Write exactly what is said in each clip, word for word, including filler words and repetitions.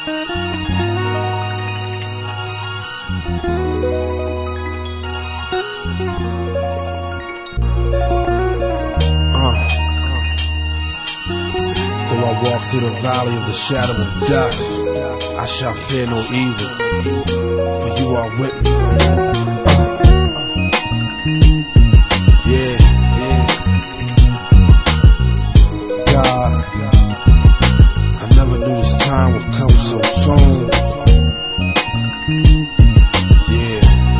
Though I walk through the valley of the shadow of death, I shall fear no evil, for you are with me. Yeah, yeah. God, I never knew this time would come so soon. Yeah,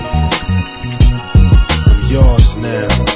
I'm yours now.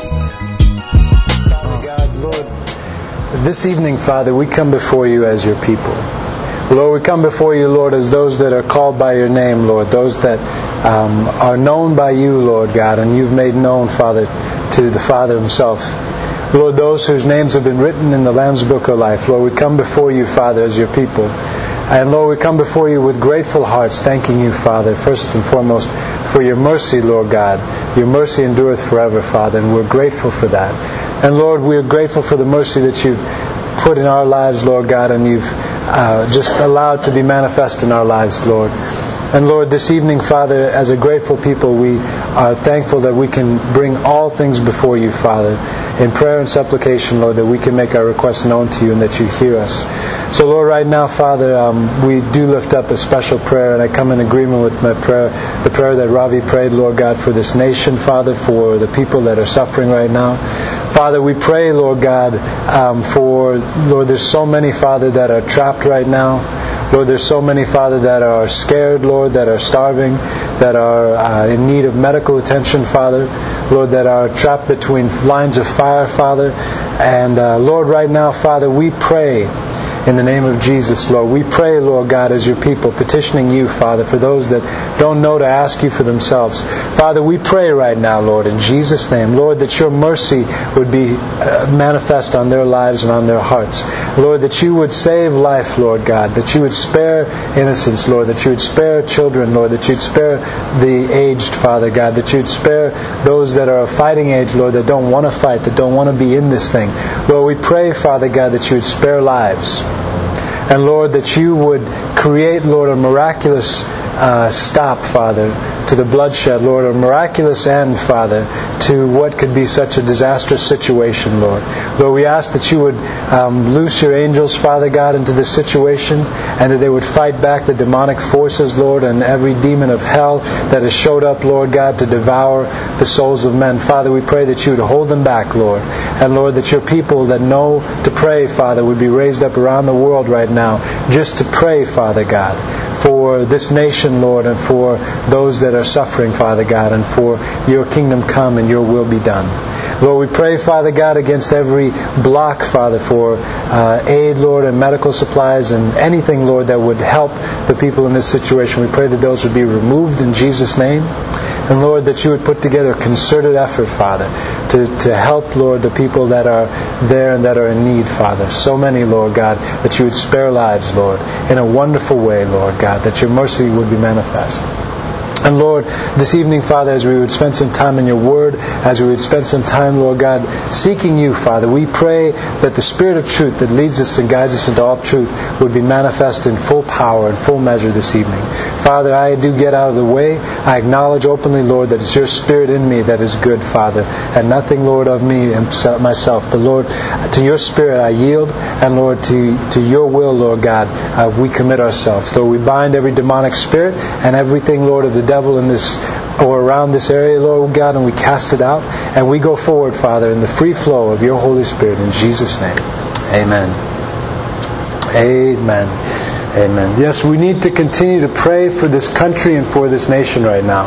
This evening, Father, we come before you as your people. Lord, we come before you, Lord, as those that are called by your name, Lord, those that um, are known by you, Lord God, and you've made known, Father, to the Father himself. Lord, those whose names have been written in the Lamb's Book of Life, Lord, we come before you, Father, as your people. And Lord, we come before you with grateful hearts, thanking you, Father, first and foremost, for your mercy, Lord God. Your mercy endureth forever, Father, and we're grateful for that. And Lord, we're grateful for the mercy that you've put in our lives, Lord God, and you've uh, just allowed to be manifest in our lives, Lord. And Lord, this evening, Father, as a grateful people, we are thankful that we can bring all things before you, Father, in prayer and supplication, Lord, that we can make our requests known to you and that you hear us. So, Lord, right now, Father, um, we do lift up a special prayer, and I come in agreement with my prayer, the prayer that Ravi prayed, Lord God, for this nation, Father, for the people that are suffering right now. Father, we pray, Lord God, um, for, Lord, there's so many, Father, that are trapped right now. Lord, there's so many, Father, that are scared, Lord, that are starving, that are uh, in need of medical attention, Father. Lord, that are trapped between lines of fire, Father. And uh, Lord, right now, Father, we pray in the name of Jesus, Lord. We pray, Lord God, as your people, petitioning you, Father, for those that don't know to ask you for themselves. Father, we pray right now, Lord, in Jesus' name, Lord, that your mercy would be uh, manifest on their lives and on their hearts. Lord, that you would save life, Lord God, that you would spare innocence, Lord, that you would spare children, Lord, that you'd spare the aged, Father God, that you'd spare those that are of fighting age, Lord, that don't want to fight, that don't want to be in this thing. Lord, we pray, Father God, that you would spare lives. And Lord, that you would create, Lord, a miraculous uh, stop, Father, to the bloodshed, Lord, a miraculous end, Father, to what could be such a disastrous situation, Lord. Lord, we ask that you would um, loose your angels, Father God, into this situation, and that they would fight back the demonic forces, Lord, and every demon of hell that has showed up, Lord God, to devour the souls of men. Father, we pray that you would hold them back, Lord. And Lord, that your people that know to pray, Father, would be raised up around the world right now, just to pray, Father God, for this nation, Lord, and for those that are suffering, Father God, and for your kingdom come and your will be done. Lord, we pray, Father God, against every block, Father, for uh, aid, Lord, and medical supplies and anything, Lord, that would help the people in this situation. We pray that those would be removed in Jesus' name. And Lord, that you would put together a concerted effort, Father, to, to help, Lord, the people that are there and that are in need, Father. So many, Lord God, that you would spare lives, Lord, in a wonderful way, Lord God, that your mercy would be manifest. And Lord, this evening, Father, as we would spend some time in your Word, as we would spend some time, Lord God, seeking you, Father, we pray that the Spirit of truth that leads us and guides us into all truth would be manifest in full power and full measure this evening. Father, I do get out of the way. I acknowledge openly, Lord, that it's your Spirit in me that is good, Father, and nothing, Lord, of me and myself. But Lord, to your Spirit I yield, and Lord, to, to your will, Lord God, uh, we commit ourselves. Lord, we bind every demonic spirit and everything, Lord, of the devil in this or around this area, Lord God, and we cast it out, and we go forward, Father, in the free flow of your Holy Spirit, in Jesus' name. Amen. Amen. Amen. Yes, we need to continue to pray for this country and for this nation right now,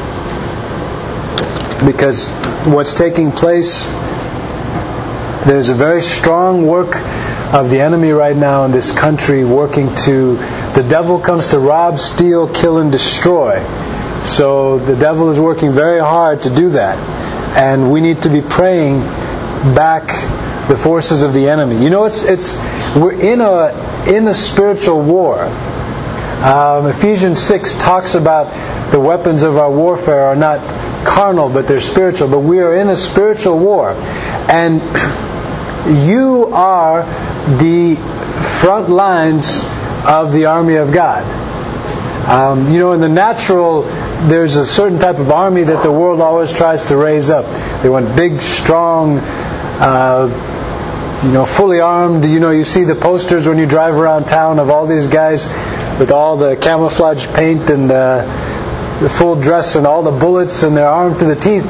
because what's taking place, there's a very strong work of the enemy right now in this country, working to, the devil comes to rob, steal, kill, and destroy. So the devil is working very hard to do that. And we need to be praying back the forces of the enemy. You know, it's it's we're in a in a spiritual war. Um, Ephesians six talks about the weapons of our warfare are not carnal, but they're spiritual. But we are in a spiritual war. And you are the front lines of the army of God. Um, you know, in the natural, there's a certain type of army that the world always tries to raise up. They want big, strong, uh, you know, fully armed. You know, you see the posters when you drive around town of all these guys with all the camouflage paint and uh, the full dress and all the bullets, and they're armed to the teeth.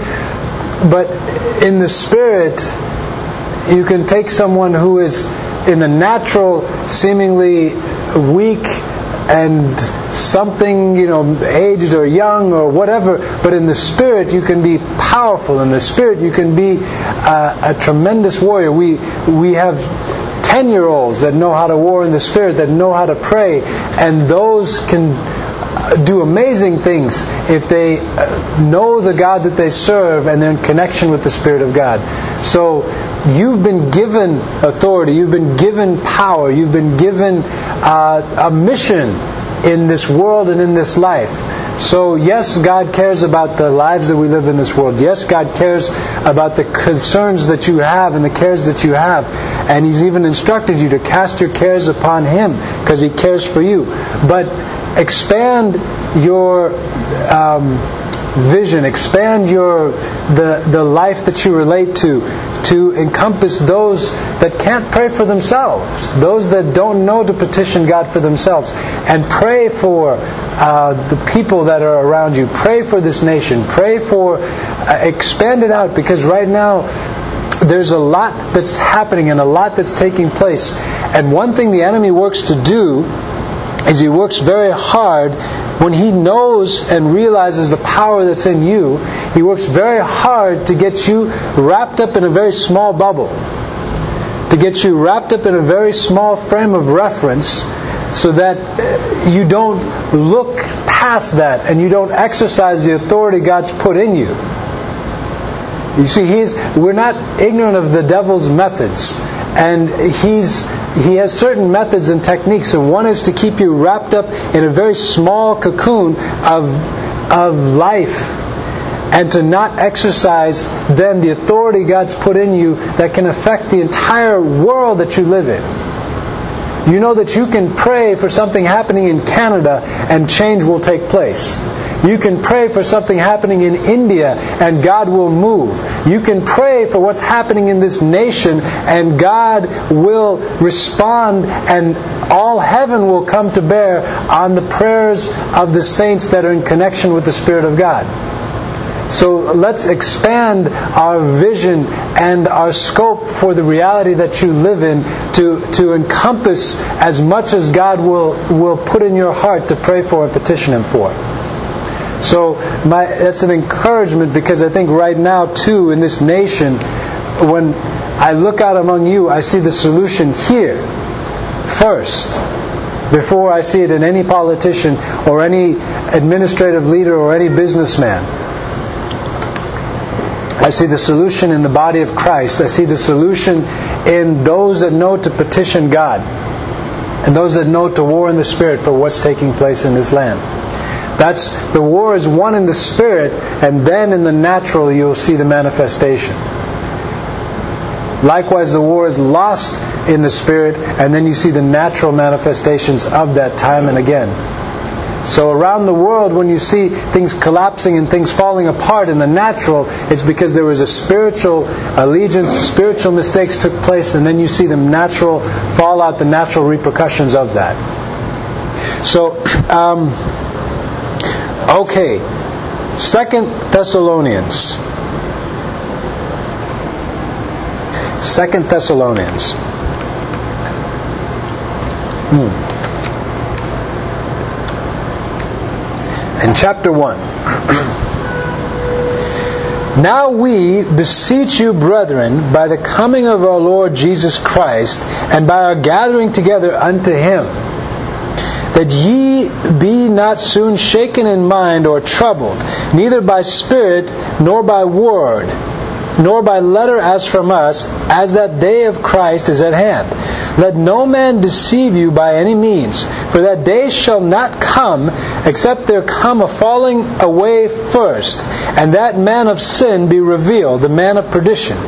But in the spirit, you can take someone who is in the natural seemingly weak and something, you know, aged or young or whatever, but in the spirit you can be powerful. In the spirit you can be uh, a tremendous warrior. We we have ten-year-olds that know how to war in the spirit, that know how to pray, and those can do amazing things if they know the God that they serve and they're in connection with the Spirit of God. So you've been given authority, you've been given power, you've been given uh, a mission in this world and in this life. So yes, God cares about the lives that we live in this world. Yes, God cares about the concerns that you have and the cares that you have. And He's even instructed you to cast your cares upon Him because He cares for you. But expand your um, vision, expand your the the life that you relate to, to encompass those that can't pray for themselves, those that don't know to petition God for themselves, and pray for uh, the people that are around you. Pray for this nation. Pray for uh, expand it out, because right now there's a lot that's happening and a lot that's taking place. And one thing the enemy works to do is he works very hard when he knows and realizes the power that's in you. He works very hard to get you wrapped up in a very small bubble, to get you wrapped up in a very small frame of reference, so that you don't look past that and you don't exercise the authority God's put in you. You see, he's we're not ignorant of the devil's methods, and he's he has certain methods and techniques, and one is to keep you wrapped up in a very small cocoon of of life, and to not exercise then the authority God's put in you that can affect the entire world that you live in. You know that you can pray for something happening in Canada and change will take place. You can pray for something happening in India and God will move. You can pray for what's happening in this nation and God will respond, and all heaven will come to bear on the prayers of the saints that are in connection with the Spirit of God. So let's expand our vision and our scope for the reality that you live in to, to encompass as much as God will, will put in your heart to pray for and petition Him for. So my, that's an encouragement, because I think right now too in this nation, when I look out among you, I see the solution here first, before I see it in any politician or any administrative leader or any businessman. I see the solution in the body of Christ. I see the solution in those that know to petition God, and those that know to war in the Spirit for what's taking place in this land. That's the war is won in the Spirit, and then in the natural you'll see the manifestation. Likewise, the war is lost in the Spirit, and then you see the natural manifestations of that time and again. So around the world, when you see things collapsing and things falling apart in the natural, it's because there was a spiritual allegiance, spiritual mistakes took place, and then you see the natural fallout, the natural repercussions of that. So, um, okay, Second Thessalonians. Second Thessalonians. Hmm. In chapter one. Now we beseech you, brethren, by the coming of our Lord Jesus Christ, and by our gathering together unto Him, that ye be not soon shaken in mind or troubled, neither by spirit, nor by word, nor by letter as from us, as that day of Christ is at hand. Let no man deceive you by any means, for that day shall not come, except there come a falling away first, and that man of sin be revealed, the man of perdition,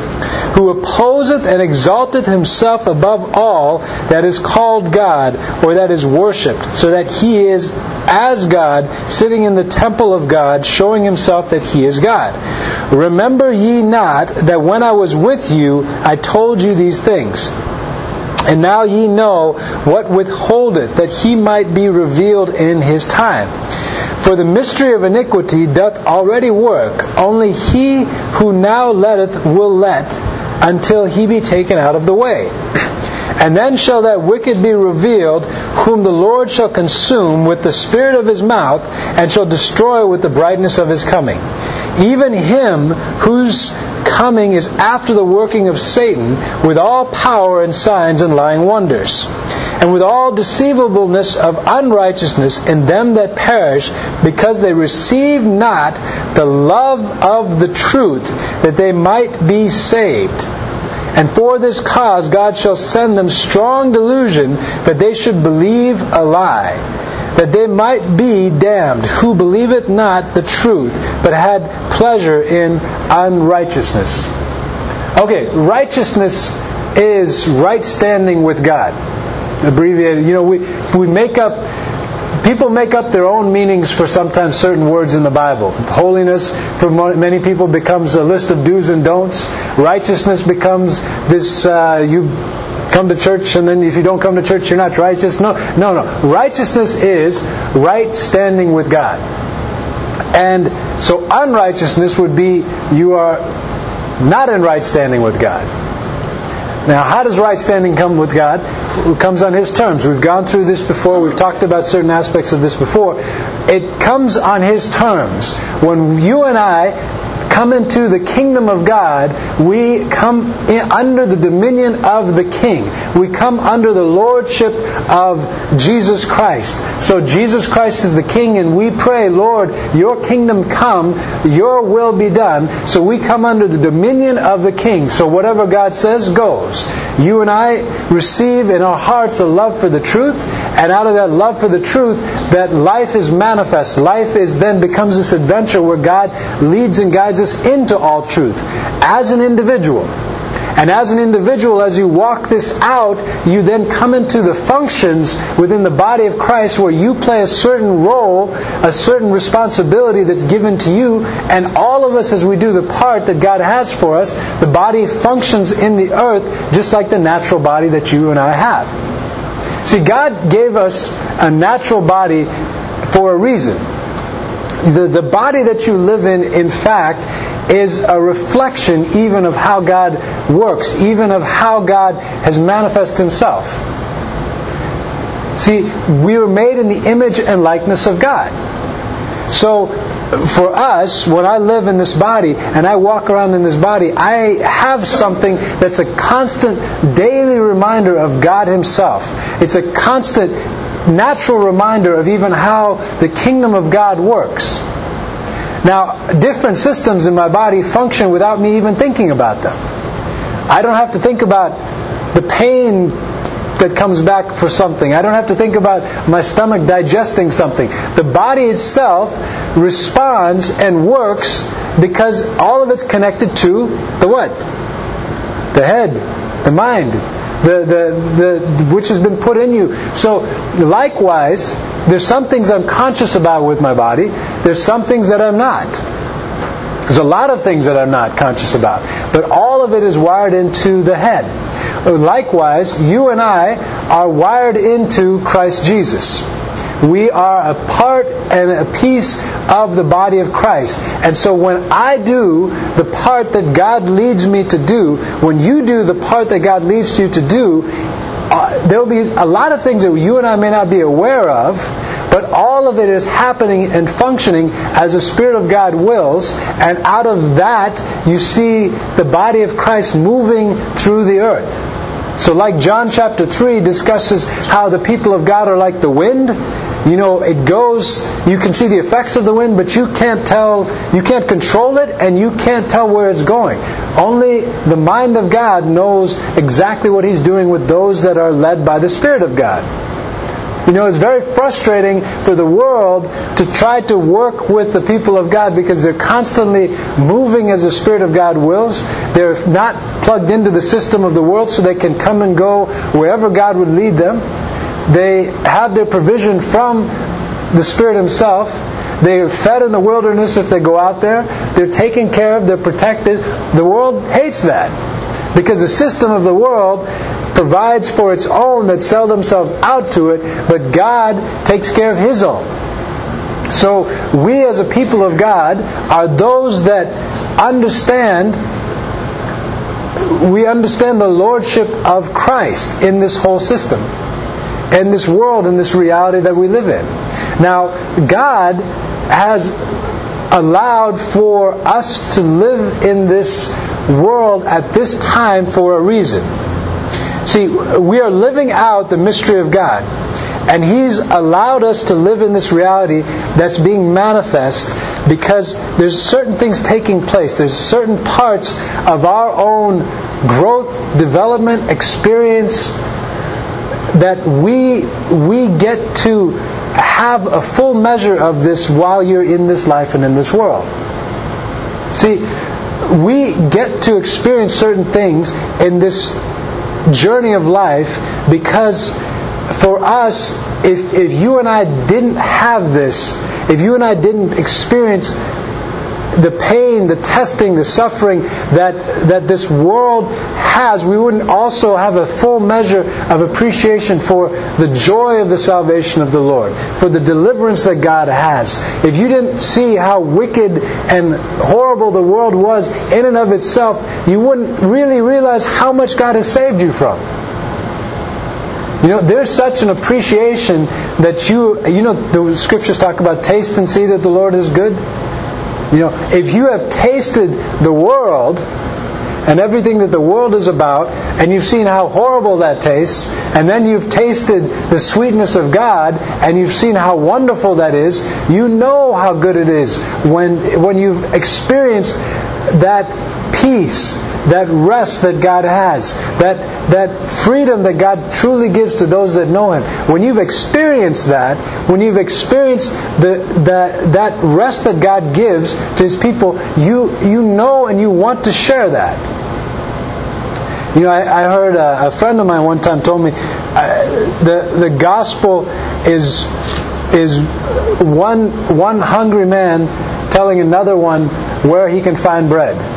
who opposeth and exalteth himself above all that is called God, or that is worshipped, so that he is as God, sitting in the temple of God, showing himself that he is God. Remember ye not that when I was with you, I told you these things? And now ye know what withholdeth, that he might be revealed in his time. For the mystery of iniquity doth already work, only he who now letteth will let, until he be taken out of the way. And then shall that wicked be revealed, whom the Lord shall consume with the spirit of his mouth, and shall destroy with the brightness of his coming. Even him whose coming is after the working of Satan, with all power and signs and lying wonders, and with all deceivableness of unrighteousness in them that perish, because they receive not the love of the truth, that they might be saved. And for this cause God shall send them strong delusion, that they should believe a lie, that they might be damned, who believeth not the truth, but had pleasure in unrighteousness. Okay, righteousness is right standing with God. Abbreviated, you know, we we make up, people make up their own meanings for sometimes certain words in the Bible. Holiness, for many people, becomes a list of do's and don'ts. Righteousness becomes this, uh, you come to church, and then if you don't come to church, you're not righteous. No, no, no. Righteousness is right standing with God. And so unrighteousness would be you are not in right standing with God. Now, how does right standing come with God? It comes on His terms. We've gone through this before. We've talked about certain aspects of this before. It comes on His terms. When you and I come into the kingdom of God, we come in under the dominion of the King. We come under the lordship of Jesus Christ. So Jesus Christ is the King, and we pray, Lord, your kingdom come, your will be done. So we come under the dominion of the King. So whatever God says goes. You and I receive in our hearts a love for the truth, and out of that love for the truth, that life is manifest. Life is then becomes this adventure where God leads and guides us into all truth as an individual. And as an individual, as you walk this out, you then come into the functions within the body of Christ where you play a certain role, a certain responsibility that's given to you, and all of us, as we do the part that God has for us, the body functions in the earth just like the natural body that you and I have. See, God gave us a natural body for a reason. The, the body that you live in, in fact, is a reflection even of how God works, even of how God has manifested Himself. See, we were made in the image and likeness of God. So, for us, when I live in this body and I walk around in this body, I have something that's a constant daily reminder of God Himself. It's a constant natural reminder of even how the kingdom of God works. Now, different systems in my body function without me even thinking about them. I don't have to think about the pain that comes back for something. I don't have to think about my stomach digesting something. The body itself responds and works because all of it's connected to the what? The head, the mind, the, the, the, which has been put in you. So, likewise, there's some things I'm conscious about with my body. There's some things that I'm not. There's a lot of things that I'm not conscious about. But all of it is wired into the head. Likewise, you and I are wired into Christ Jesus. We are a part and a piece of the body of Christ. And so when I do the part that God leads me to do, when you do the part that God leads you to do, uh, there will be a lot of things that you and I may not be aware of, but all of it is happening and functioning as the Spirit of God wills, and out of that you see the body of Christ moving through the earth. So like John chapter three discusses how the people of God are like the wind. You know, it goes, you can see the effects of the wind, but you can't tell, you can't control it, and you can't tell where it's going. Only the mind of God knows exactly what He's doing with those that are led by the Spirit of God. You know, it's very frustrating for the world to try to work with the people of God because they're constantly moving as the Spirit of God wills. They're not plugged into the system of the world so they can come and go wherever God would lead them. They have their provision from the Spirit Himself. They're fed in the wilderness if they go out there. They're taken care of. They're protected. The world hates that because the system of the world provides for its own that sell themselves out to it, but God takes care of His own. So we as a people of God are those that understand, we understand the lordship of Christ in this whole system, in this world, in this reality that we live in. Now, God has allowed for us to live in this world at this time for a reason. See, we are living out the mystery of God. And He's allowed us to live in this reality that's being manifest because there's certain things taking place. There's certain parts of our own growth, development, experience that we we get to have a full measure of this while you're in this life and in this world. See, we get to experience certain things in this journey of life because for us, if if you and I didn't have this, if you and I didn't experience the pain, the testing, the suffering that that this world has, we wouldn't also have a full measure of appreciation for the joy of the salvation of the Lord, for the deliverance that God has. If you didn't see how wicked and horrible the world was in and of itself, you wouldn't really realize how much God has saved you from. You know, there's such an appreciation that you, you know, the Scriptures talk about taste and see that the Lord is good. You know, if you have tasted the world and everything that the world is about, and you've seen how horrible that tastes, and then you've tasted the sweetness of God, and you've seen how wonderful that is, you know how good it is when when you've experienced that peace, that rest that God has, that that freedom that God truly gives to those that know Him. When you've experienced that, when you've experienced the, the that rest that God gives to His people, you you know and you want to share that. You know, I, I heard a, a friend of mine one time told me uh, the the gospel is is one one hungry man telling another one where he can find bread.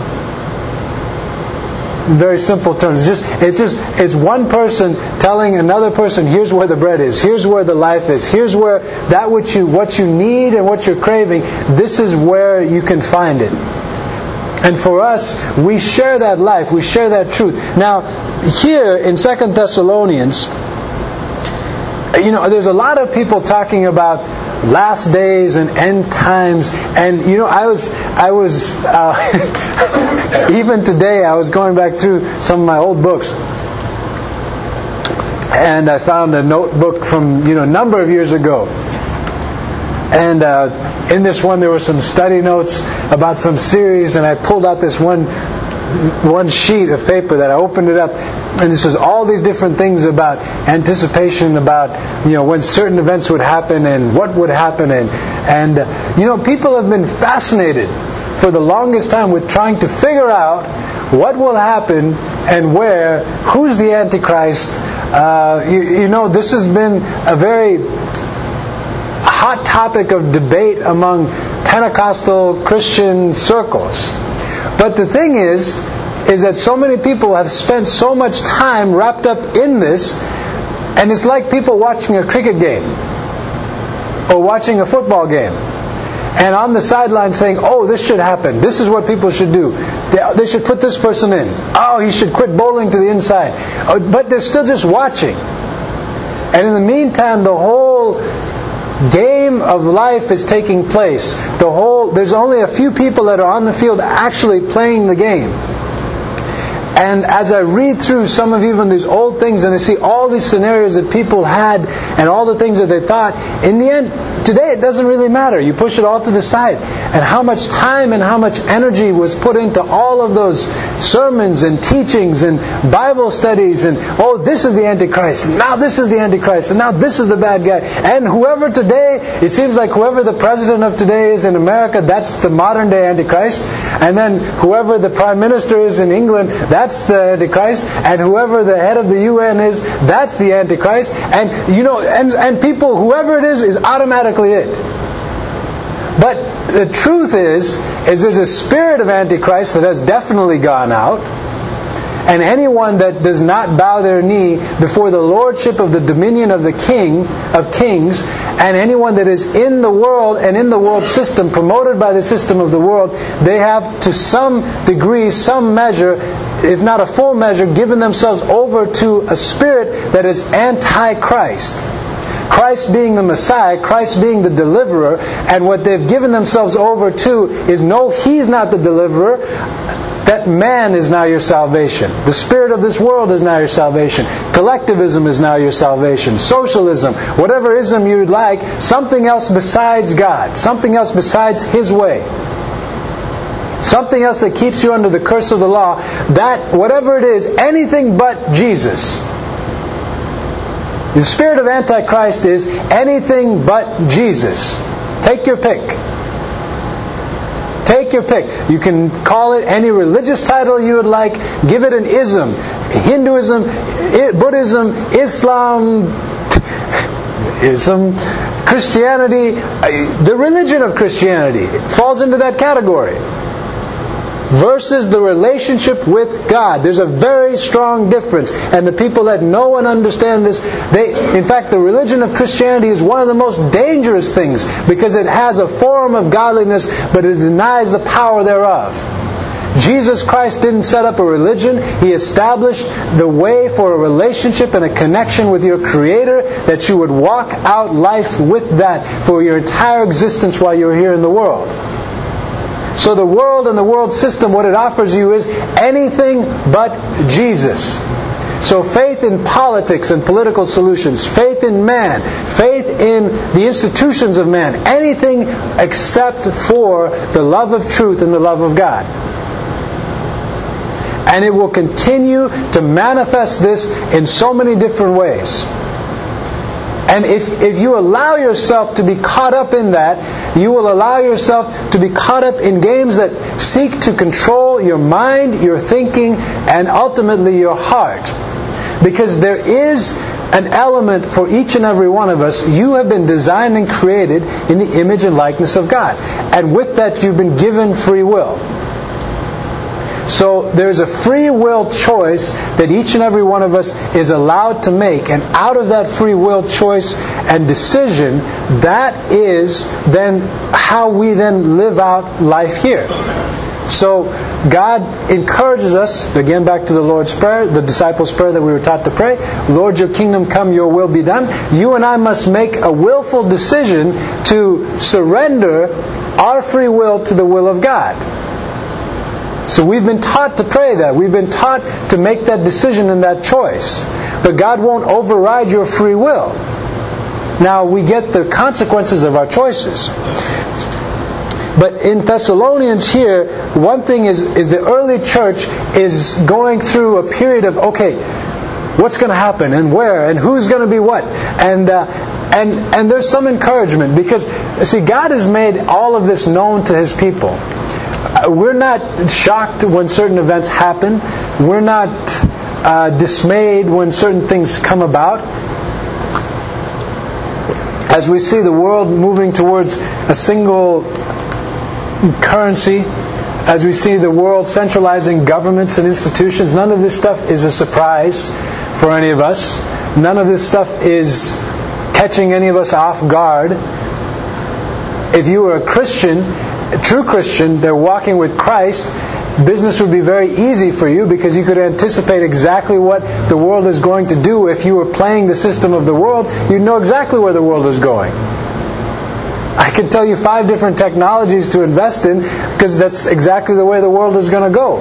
In very simple terms. It's just, it's just, it's one person telling another person, here's where the bread is, here's where the life is, here's where that which you, what you need and what you're craving, this is where you can find it. And for us, we share that life, we share that truth. Now, here in Second Thessalonians, you know, there's a lot of people talking about last days and end times, and you know, I was, I was, uh, even today, I was going back through some of my old books, and I found a notebook from you know a number of years ago, and uh, in this one there were some study notes about some series, and I pulled out this one. one sheet of paper that I opened it up, and this was all these different things about anticipation, about you know when certain events would happen and what would happen, and and uh, you know people have been fascinated for the longest time with trying to figure out what will happen and where, who's the Antichrist. Uh, you, you know this has been a very hot topic of debate among Pentecostal Christian circles. But the thing is, is that so many people have spent so much time wrapped up in this, and it's like people watching a cricket game or watching a football game, and on the sideline saying, "Oh, this should happen. This is what people should do. They, they should put this person in. Oh, he should quit bowling to the inside." Oh, but they're still just watching, and in the meantime, the whole game of life is taking place. The whole there's only a few people that are on the field actually playing the game. And as I read through some of even these old things, and I see all these scenarios that people had and all the things that they thought, in the end, today it doesn't really matter. You push it all to the side. And how much time and how much energy was put into all of those sermons and teachings and Bible studies and, oh, this is the Antichrist, and now this is the Antichrist, and now this is the bad guy. And whoever today, it seems like whoever the president of today is in America, that's the modern day Antichrist. And then whoever the prime minister is in England, that's the Antichrist. And whoever the head of the U N is, that's the Antichrist. And, you know, and, and people, whoever it is, is automatically it. But the truth is, is there's a spirit of Antichrist that has definitely gone out. And anyone that does not bow their knee before the lordship of the dominion of the King of Kings, and anyone that is in the world and in the world system, promoted by the system of the world, they have to some degree, some measure, if not a full measure, given themselves over to a spirit that is anti-Christ. Christ being the Messiah, Christ being the deliverer, and what they've given themselves over to is, no, He's not the deliverer. That man is now your salvation. The spirit of this world is now your salvation. Collectivism is now your salvation. Socialism, whatever ism you'd like, something else besides God, something else besides His way, something else that keeps you under the curse of the law, that, whatever it is, anything but Jesus. The spirit of Antichrist is anything but Jesus. Take your pick. Take your pick. You can call it any religious title you would like. Give it an ism. Hinduism, Buddhism, Islam, ism, Christianity. The religion of Christianity falls into that category. Versus the relationship with God. There's a very strong difference. And the people that know and understand this, they, in fact, the religion of Christianity is one of the most dangerous things, because it has a form of godliness, but it denies the power thereof. Jesus Christ didn't set up a religion. He established the way for a relationship and a connection with your Creator, that you would walk out life with that for your entire existence while you're here in the world. So the world and the world system, what it offers you is anything but Jesus. So faith in politics and political solutions, faith in man, faith in the institutions of man, anything except for the love of truth and the love of God. And it will continue to manifest this in so many different ways. And if, if you allow yourself to be caught up in that, you will allow yourself to be caught up in games that seek to control your mind, your thinking, and ultimately your heart. Because there is an element for each and every one of us. You have been designed and created in the image and likeness of God. And with that, you've been given free will. So there's a free will choice that each and every one of us is allowed to make. And out of that free will choice and decision, that is then how we then live out life here. So God encourages us, again back to the Lord's Prayer, the disciples' prayer that we were taught to pray, Lord, your kingdom come, your will be done. You and I must make a willful decision to surrender our free will to the will of God. So we've been taught to pray that. We've been taught to make that decision and that choice. But God won't override your free will. Now, we get the consequences of our choices. But in Thessalonians here, one thing is, is the early church is going through a period of, okay, what's going to happen and where and who's going to be what? And uh, and and there's some encouragement, because, see, God has made all of this known to His people. We're not shocked when certain events happen. We're not uh, dismayed when certain things come about. As we see the world moving towards a single currency, as we see the world centralizing governments and institutions, none of this stuff is a surprise for any of us. None of this stuff is catching any of us off guard. If you were a Christian, a true Christian, they're walking with Christ, business would be very easy for you, because you could anticipate exactly what the world is going to do. If you were playing the system of the world, you'd know exactly where the world is going. I can tell you five different technologies to invest in, because that's exactly the way the world is going to go.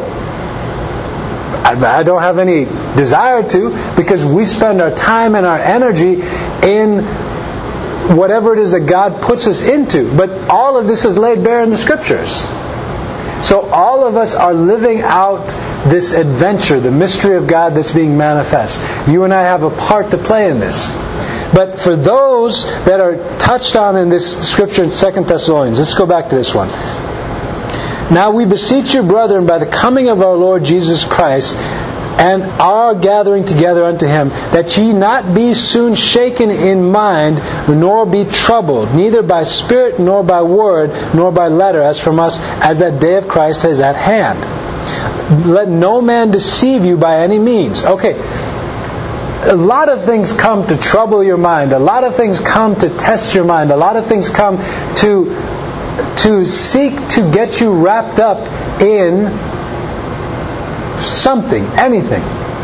I don't have any desire to, because we spend our time and our energy in whatever it is that God puts us into. But all of this is laid bare in the Scriptures. So all of us are living out this adventure, the mystery of God that's being manifest. You and I have a part to play in this. But for those that are touched on in this scripture in Second Thessalonians, let's go back to this one. Now we beseech you, brethren, by the coming of our Lord Jesus Christ, and our gathering together unto Him, that ye not be soon shaken in mind, nor be troubled, neither by spirit, nor by word, nor by letter, as from us, as that day of Christ is at hand. Let no man deceive you by any means. Okay, a lot of things come to trouble your mind. A lot of things come to test your mind. A lot of things come to, to seek to get you wrapped up in something, anything,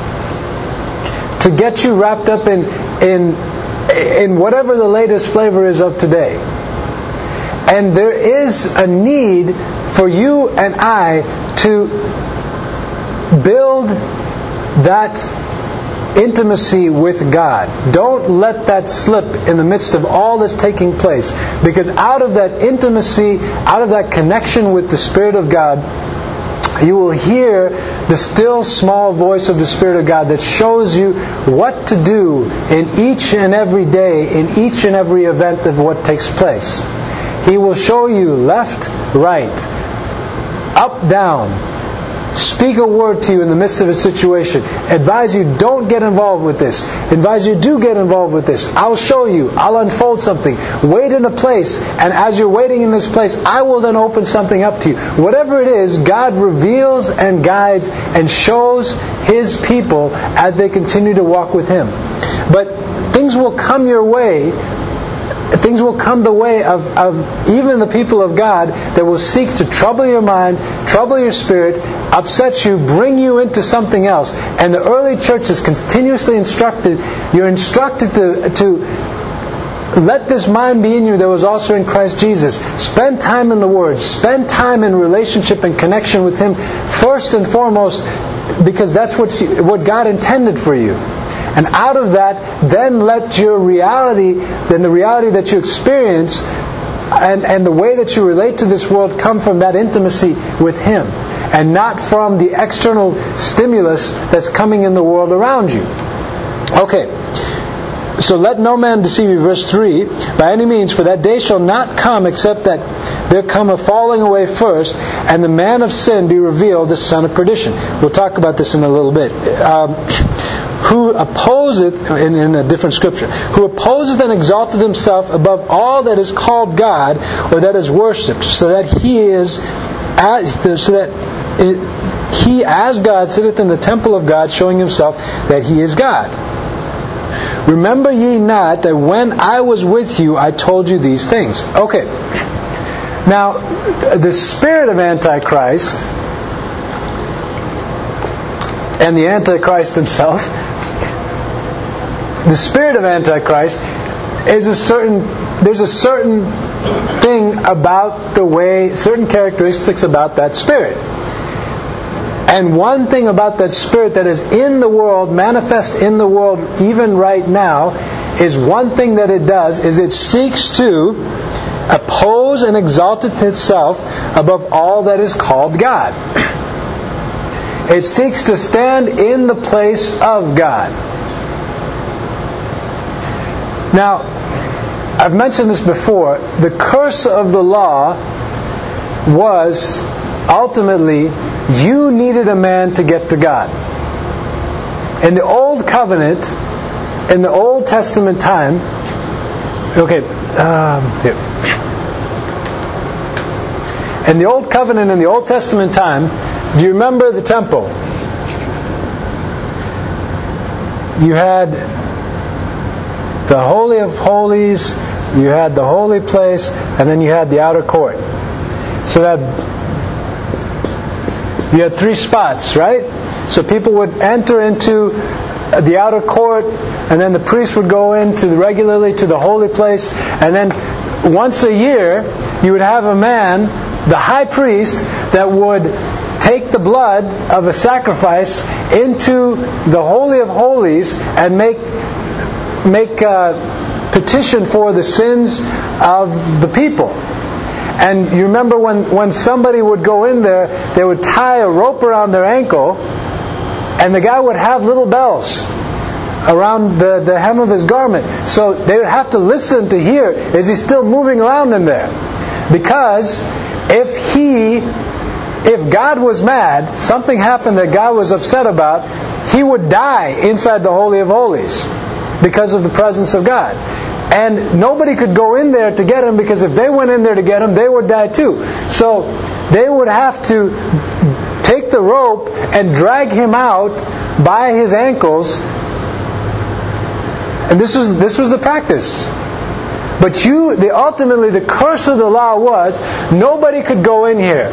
to get you wrapped up in in in whatever the latest flavor is of today. And there is a need for you and I to build that intimacy with God. Don't let that slip in the midst of all that's taking place, because out of that intimacy, out of that connection with the Spirit of God, you will hear the still small voice of the Spirit of God that shows you what to do in each and every day, in each and every event of what takes place. He will show you left, right, up, down. Speak a word to you in the midst of a situation. Advise you, don't get involved with this. Advise you, do get involved with this. I'll show you. I'll unfold something. Wait in a place, and as you're waiting in this place, I will then open something up to you. Whatever it is, God reveals and guides and shows His people as they continue to walk with Him. But things will come your way. Things will come the way of, of even the people of God that will seek to trouble your mind, trouble your spirit, upset you, bring you into something else. And the early church is continuously instructed, you're instructed to, to let this mind be in you that was also in Christ Jesus. Spend time in the Word. Spend time in relationship and connection with Him first and foremost, because that's what, you, what God intended for you. And out of that, then let your reality, then the reality that you experience and, and the way that you relate to this world come from that intimacy with Him, and not from the external stimulus that's coming in the world around you. Okay. So let no man deceive you, verse three, by any means, for that day shall not come except that there come a falling away first, and the man of sin be revealed, the son of perdition. We'll talk about this in a little bit. Um, who opposeth, in, in a different scripture, who opposeth and exalteth himself above all that is called God, or that is worshipped, so that he is, as, so that it, he as God sitteth in the temple of God, showing himself that he is God. Remember ye not that when I was with you, I told you these things. Okay. Now, the spirit of Antichrist and the Antichrist himself, the spirit of Antichrist is a certain, there's a certain thing about the way, certain characteristics about that spirit. And one thing about that spirit that is in the world, manifest in the world even right now, is one thing that it does, is it seeks to oppose and exalt itself above all that is called God. It seeks to stand in the place of God. Now, I've mentioned this before. The curse of the law was ultimately, you needed a man to get to God. In the Old Covenant, in the Old Testament time, okay, um, here. In the Old Covenant, in the Old Testament time, do you remember the temple? You had the Holy of Holies, you had the holy place, and then you had the outer court. So that you had three spots, right? So people would enter into the outer court, and then the priest would go into regularly to the holy place, and then once a year you would have a man, the high priest, that would take the blood of a sacrifice into the Holy of Holies and make make a petition for the sins of the people. And you remember when, when somebody would go in there, they would tie a rope around their ankle, And the guy would have little bells around the, the hem of his garment. So they would have to listen to hear, is he still moving around in there? Because if he, if God was mad, something happened that God was upset about, he would die inside the Holy of Holies because of the presence of God. And nobody could go in there to get him, because if they went in there to get him, they would die too. So they would have to take the rope and drag him out by his ankles. And this was this was the practice. But you, the ultimately the curse of the law was nobody could go in here.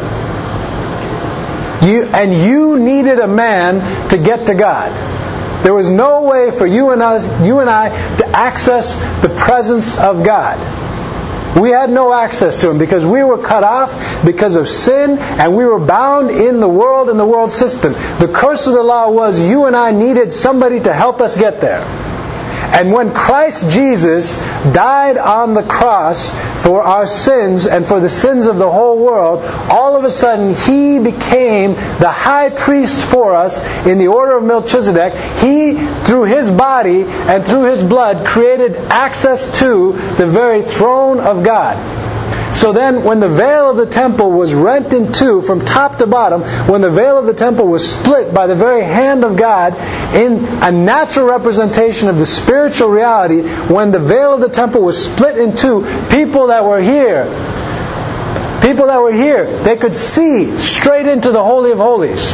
You and you needed a man to get to God. There was no way for you and us, you and I, to access the presence of God. We had no access to Him because we were cut off because of sin, and we were bound in the world and the world system. The curse of the law was you and I needed somebody to help us get there. And when Christ Jesus died on the cross for our sins and for the sins of the whole world, all of a sudden He became the high priest for us in the order of Melchizedek. He, through His body and through His blood, created access to the very throne of God. So then, when the veil of the temple was rent in two from top to bottom, when the veil of the temple was split by the very hand of God in a natural representation of the spiritual reality, when the veil of the temple was split in two, people that were here, people that were here, they could see straight into the Holy of Holies.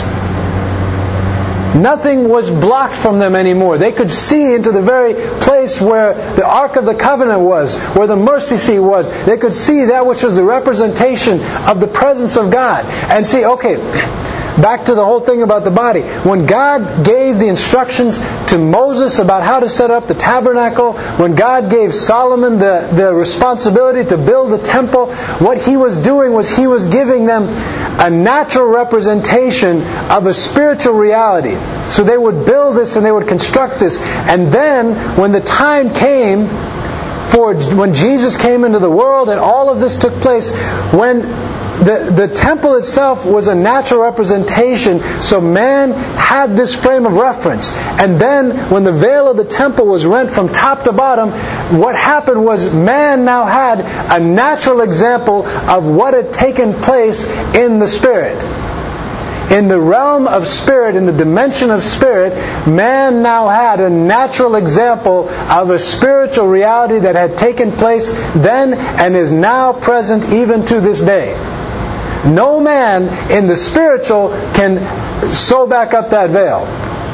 Nothing was blocked from them anymore. They could see into the very place where the Ark of the Covenant was, where the mercy seat was. They could see that which was the representation of the presence of God. And see, okay, back to the whole thing about the body. When God gave the instructions to Moses about how to set up the tabernacle, when God gave Solomon the, the responsibility to build the temple, what He was doing was He was giving them a natural representation of a spiritual reality. So they would build this and they would construct this. And then, when the time came for when Jesus came into the world and all of this took place, when The, the temple itself was a natural representation, so man had this frame of reference. And then, when the veil of the temple was rent from top to bottom, what happened was man now had a natural example of what had taken place in the Spirit. In the realm of spirit, in the dimension of spirit, man now had a natural example of a spiritual reality that had taken place then and is now present even to this day. No man in the spiritual can sew back up that veil.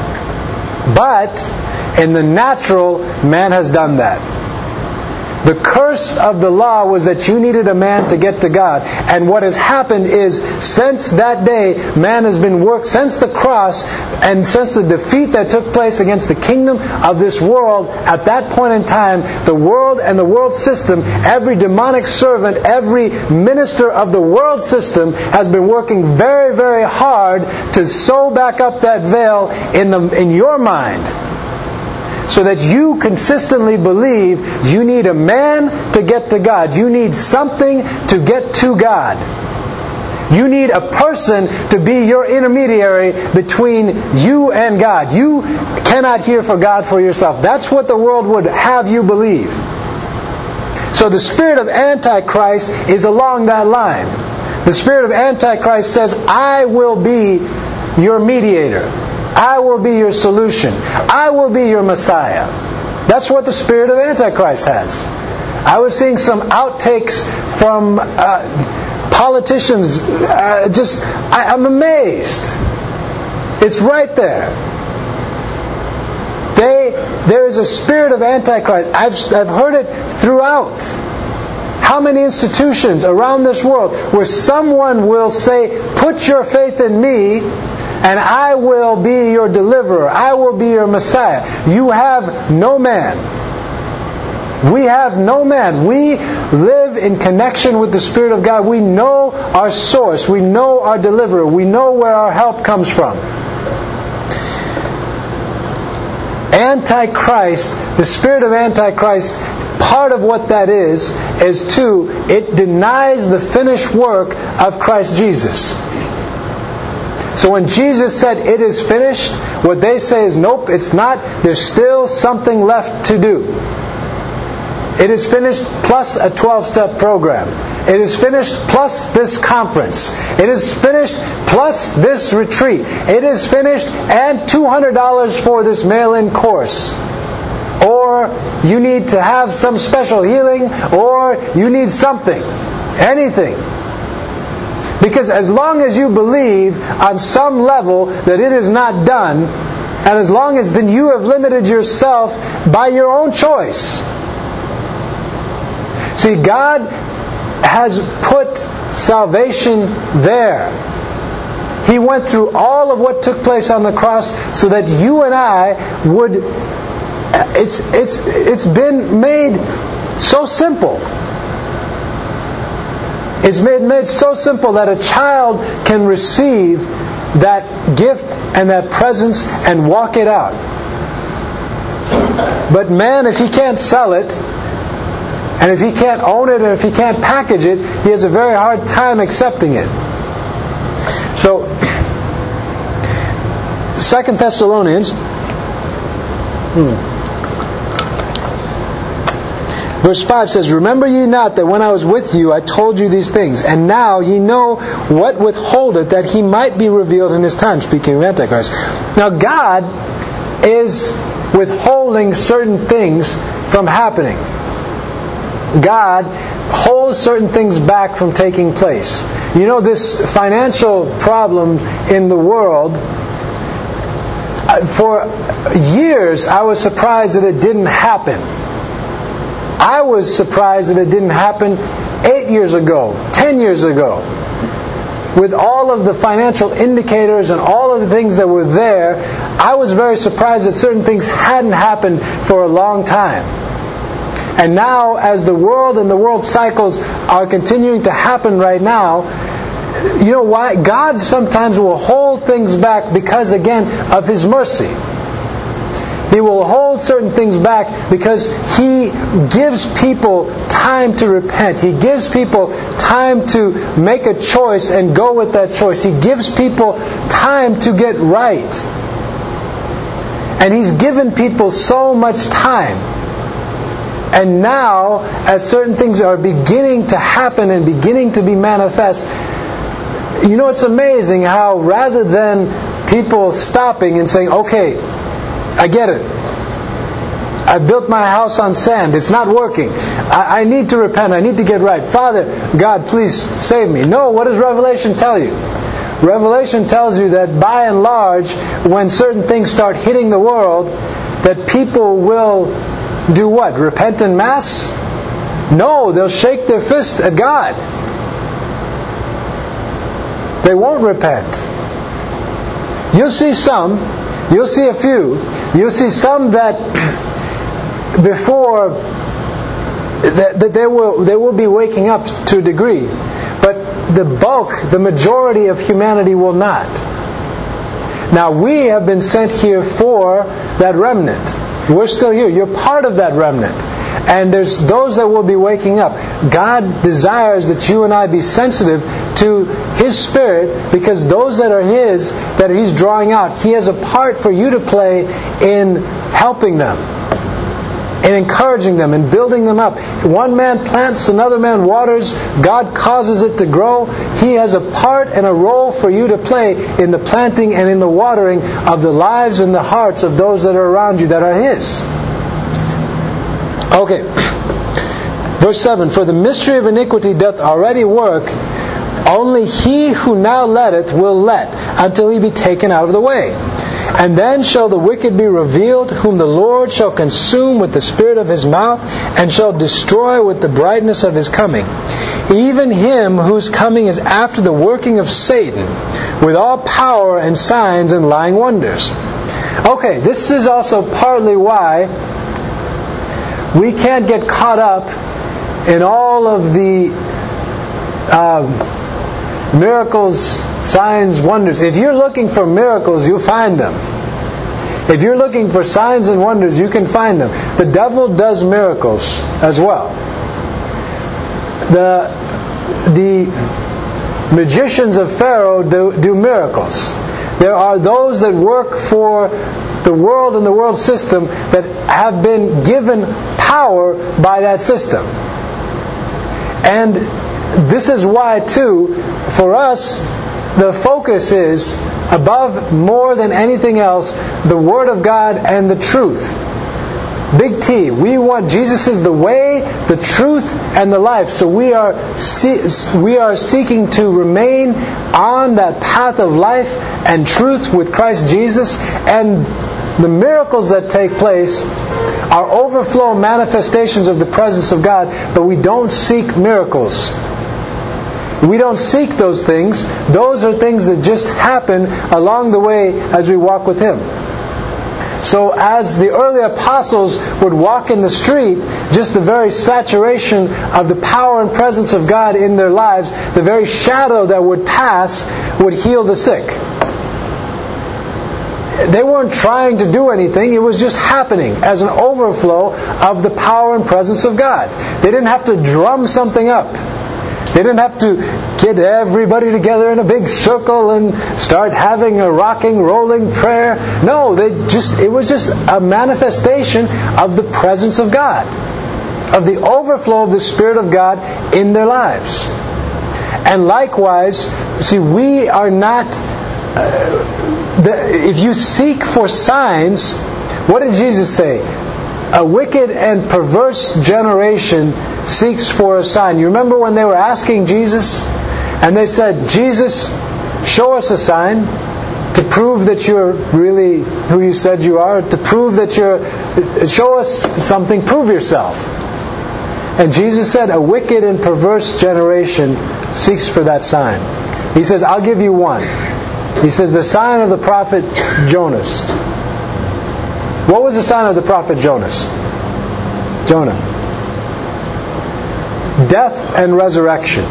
But in the natural, man has done that. The curse of the law was that you needed a man to get to God. And what has happened is, since that day, man has been worked, since the cross, and since the defeat that took place against the kingdom of this world, at that point in time, the world and the world system, every demonic servant, every minister of the world system has been working very, very hard to sew back up that veil in the in your mind, so that you consistently believe you need a man to get to God. You need something to get to God. You need a person to be your intermediary between you and God. You cannot hear for God for yourself. That's what the world would have you believe. So the spirit of Antichrist is along that line. The spirit of Antichrist says, I will be your mediator. I will be your solution. I will be your Messiah. That's what the spirit of Antichrist has. I was seeing some outtakes from uh, politicians. Uh, just, I, I'm amazed. It's right there. They, there is a spirit of Antichrist. I've, I've heard it throughout. How many institutions around this world where someone will say, put your faith in me, and I will be your deliverer. I will be your Messiah. You have no man. We have no man. We live in connection with the Spirit of God. We know our source. We know our deliverer. We know where our help comes from. Antichrist, the spirit of Antichrist, part of what that is, is too, it denies the finished work of Christ Jesus. So when Jesus said, it is finished, What they say is, nope, it's not. There's still something left to do. It is finished plus a twelve-step program. It is finished plus this conference. It is finished plus this retreat. It is finished and two hundred dollars for this mail-in course. Or you need to have some special healing, or you need something. Anything. Because as long as you believe on some level that it is not done, and as long as then you have limited yourself by your own choice. See, God has put salvation there. He went through all of what took place on the cross so that you and I would... It's, it's, it's been made so simple. It's made, made so simple that a child can receive that gift and that presence and walk it out. But man, if he can't sell it, and if he can't own it, and if he can't package it, he has a very hard time accepting it. So, Second Thessalonians, hmm. verse five says, "Remember ye not that when I was with you I told you these things, and now ye know what withholdeth, that he might be revealed in his time," speaking of Antichrist. Now God is withholding certain things from happening. God holds certain things back from taking place. You know, this financial problem in the world, for years I was surprised that it didn't happen. I was surprised that it didn't happen eight years ago, ten years ago. With all of the financial indicators and all of the things that were there, I was very surprised that certain things hadn't happened for a long time. And now, as the world and the world cycles are continuing to happen right now, you know why? God sometimes will hold things back because, again, of His mercy. He will hold certain things back because He gives people time to repent. He gives people time to make a choice and go with that choice. He gives people time to get right. And He's given people so much time. And now, as certain things are beginning to happen and beginning to be manifest, you know, it's amazing how rather than people stopping and saying, okay, I get it. I built my house on sand. It's not working. I, I need to repent. I need to get right. Father, God, please save me. No, what does Revelation tell you? Revelation tells you that by and large, when certain things start hitting the world, that people will do what? Repent en masse? No, they'll shake their fist at God. They won't repent. You'll see some, you'll see a few, you'll see some that before that, that they will they will be waking up to a degree, but the bulk, the majority of humanity will not. Now we have been sent here for that remnant. We're still here. You're part of that remnant. And there's those that will be waking up. God desires that you and I be sensitive to His Spirit, because those that are His, that He's drawing out, He has a part for you to play in helping them, in encouraging them, in building them up. One man plants, another man waters. God causes it to grow. He has a part and a role for you to play in the planting and in the watering of the lives and the hearts of those that are around you that are His. Okay. Verse seven, "For the mystery of iniquity doth already work, only he who now letteth will let, until he be taken out of the way. And then shall the wicked be revealed, whom the Lord shall consume with the spirit of His mouth, and shall destroy with the brightness of His coming. Even him whose coming is after the working of Satan, with all power and signs and lying wonders." Okay, this is also partly why we can't get caught up in all of the um, miracles, signs, wonders. If you're looking for miracles, you'll find them. If you're looking for signs and wonders, you can find them. The devil does miracles as well. The the magicians of Pharaoh do, do miracles. There are those that work for the world and the world system that have been given power by that system. And this is why, too, for us, the focus is, above more than anything else, the Word of God and the truth. Big T. We want Jesus is the way, the truth, and the life. So we are we are seeking to remain on that path of life and truth with Christ Jesus. And the miracles that take place are overflow manifestations of the presence of God, but we don't seek miracles. We don't seek those things. Those are things that just happen along the way as we walk with Him. So as the early apostles would walk in the street, just the very saturation of the power and presence of God in their lives, the very shadow that would pass would heal the sick. They weren't trying to do anything. It was just happening as an overflow of the power and presence of God. They didn't have to drum something up. They didn't have to get everybody together in a big circle and start having a rocking, rolling prayer. No, they just it was just a manifestation of the presence of God, of the overflow of the Spirit of God in their lives. And likewise, see, we are not... Uh, the, if you seek for signs, what did Jesus say? A wicked and perverse generation seeks for a sign. You remember when they were asking Jesus, and they said, Jesus, show us a sign to prove that you're really who you said you are, to prove that you're, show us something, prove yourself. And Jesus said, a wicked and perverse generation seeks for that sign. He says, I'll give you one. He says, the sign of the prophet Jonas. What was the sign of the prophet Jonas? Jonah. Death and resurrection.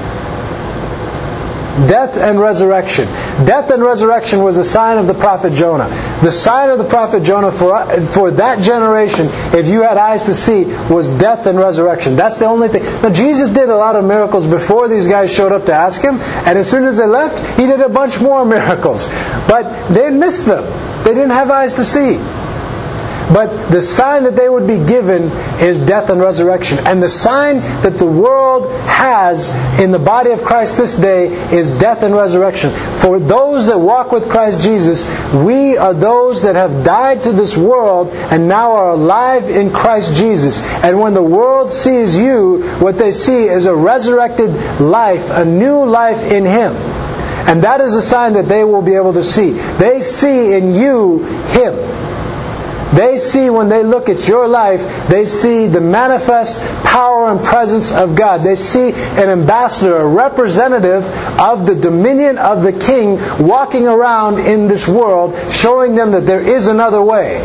Death and resurrection. Death and resurrection was the sign of the prophet Jonah. The sign of the prophet Jonah for, for that generation, if you had eyes to see, was death and resurrection. That's the only thing. Now, Jesus did a lot of miracles before these guys showed up to ask Him, and as soon as they left, He did a bunch more miracles. But they missed them. They didn't have eyes to see. But the sign that they would be given is death and resurrection. And the sign that the world has in the body of Christ this day is death and resurrection. For those that walk with Christ Jesus, we are those that have died to this world and now are alive in Christ Jesus. And when the world sees you, what they see is a resurrected life, a new life in Him. And that is a sign that they will be able to see. They see in you Him. They see, when they look at your life, they see the manifest power and presence of God. They see an ambassador, a representative of the dominion of the King walking around in this world, showing them that there is another way.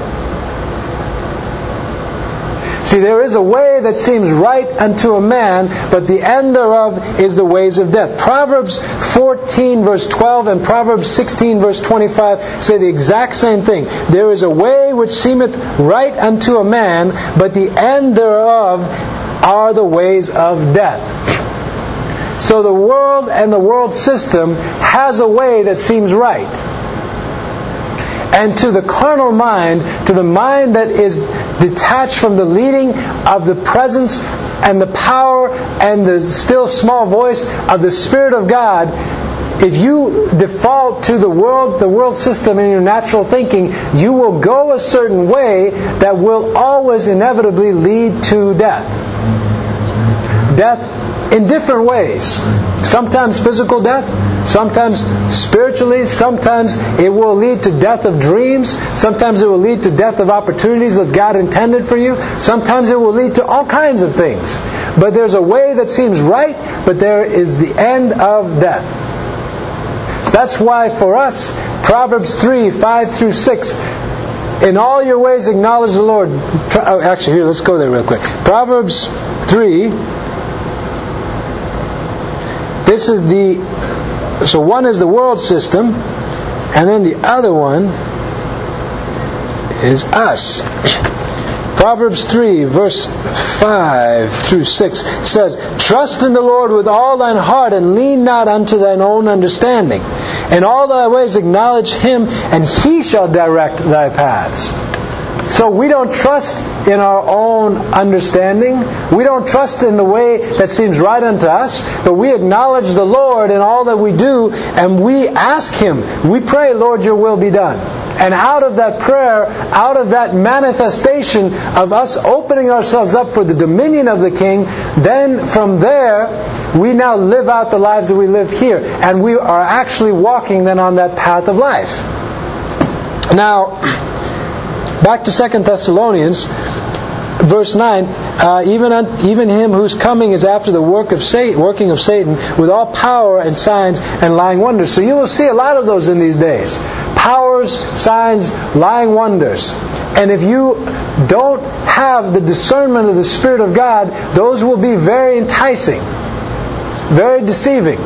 See, there is a way that seems right unto a man, but the end thereof is the ways of death. Proverbs fourteen verse twelve and Proverbs sixteen verse twenty-five say the exact same thing. There is a way which seemeth right unto a man, but the end thereof are the ways of death. So the world and the world system has a way that seems right. And to the carnal mind, to the mind that is detached from the leading of the presence and the power and the still small voice of the Spirit of God, if you default to the world, the world system in your natural thinking, you will go a certain way that will always inevitably lead to death. Death in different ways. Sometimes physical death, sometimes spiritually, sometimes it will lead to death of dreams, sometimes it will lead to death of opportunities that God intended for you, sometimes it will lead to all kinds of things. But there's a way that seems right, but there is the end of death. That's why for us, Proverbs three, five through six, in all your ways acknowledge the Lord. Actually, here, let's go there real quick. Proverbs three. This is the, so one is the world system, and then the other one is us. Proverbs three, verse five through six says, trust in the Lord with all thine heart, and lean not unto thine own understanding. In all thy ways acknowledge Him, and He shall direct thy paths. So we don't trust in our own understanding. We don't trust in the way that seems right unto us, but we acknowledge the Lord in all that we do, and we ask Him. We pray, Lord, your will be done. And out of that prayer, out of that manifestation of us opening ourselves up for the dominion of the King, then from there, we now live out the lives that we live here. And we are actually walking then on that path of life. Now, back to Second Thessalonians, verse nine, uh, even un, even him whose coming is after the work of Satan, working of Satan, with all power and signs and lying wonders. So you will see a lot of those in these days. Powers, signs, lying wonders. And if you don't have the discernment of the Spirit of God, those will be very enticing, very deceiving.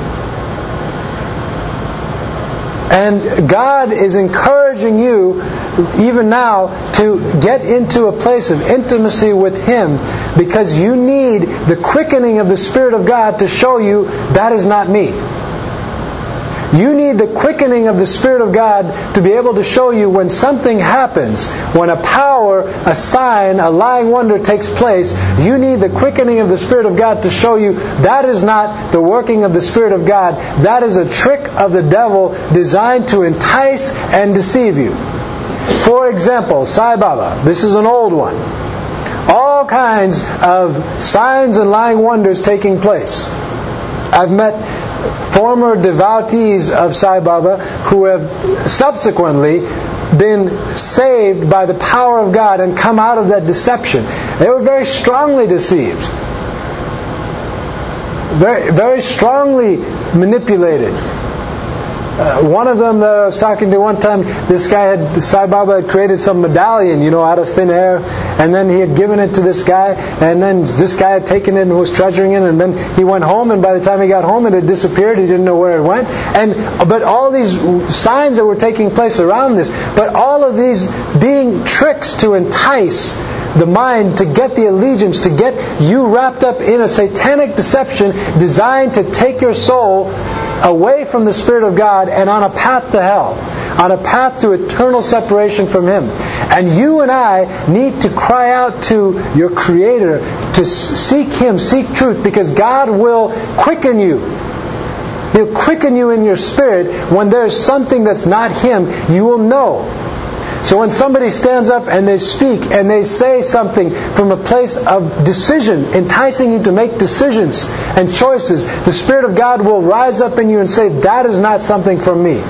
And God is encouraging you, even now, to get into a place of intimacy with Him, because you need the quickening of the Spirit of God to show you that is not me. You need the quickening of the Spirit of God to be able to show you when something happens, when a power, a sign, a lying wonder takes place. You need the quickening of the Spirit of God to show you that is not the working of the Spirit of God. That is a trick of the devil designed to entice and deceive you. For example, Sai Baba. This is an old one. All kinds of signs and lying wonders taking place. I've met former devotees of Sai Baba who have subsequently been saved by the power of God and come out of that deception. They were very strongly deceived. Very, very strongly manipulated. Uh, one of them that I was talking to one time, this guy had, Sai Baba had created some medallion, you know, out of thin air, and then he had given it to this guy, and then this guy had taken it and was treasuring it, and then he went home, and by the time he got home it had disappeared. He didn't know where it went. And but all these signs that were taking place around this, but all of these being tricks to entice the mind, to get the allegiance, to get you wrapped up in a satanic deception designed to take your soul away from the Spirit of God and on a path to hell, on a path to eternal separation from Him. And you and I need to cry out to your Creator to seek Him, seek truth, because God will quicken you. He'll quicken you in your spirit. When there's something that's not Him, you will know. So when somebody stands up and they speak and they say something from a place of decision, enticing you to make decisions and choices, the Spirit of God will rise up in you and say, that is not something from me.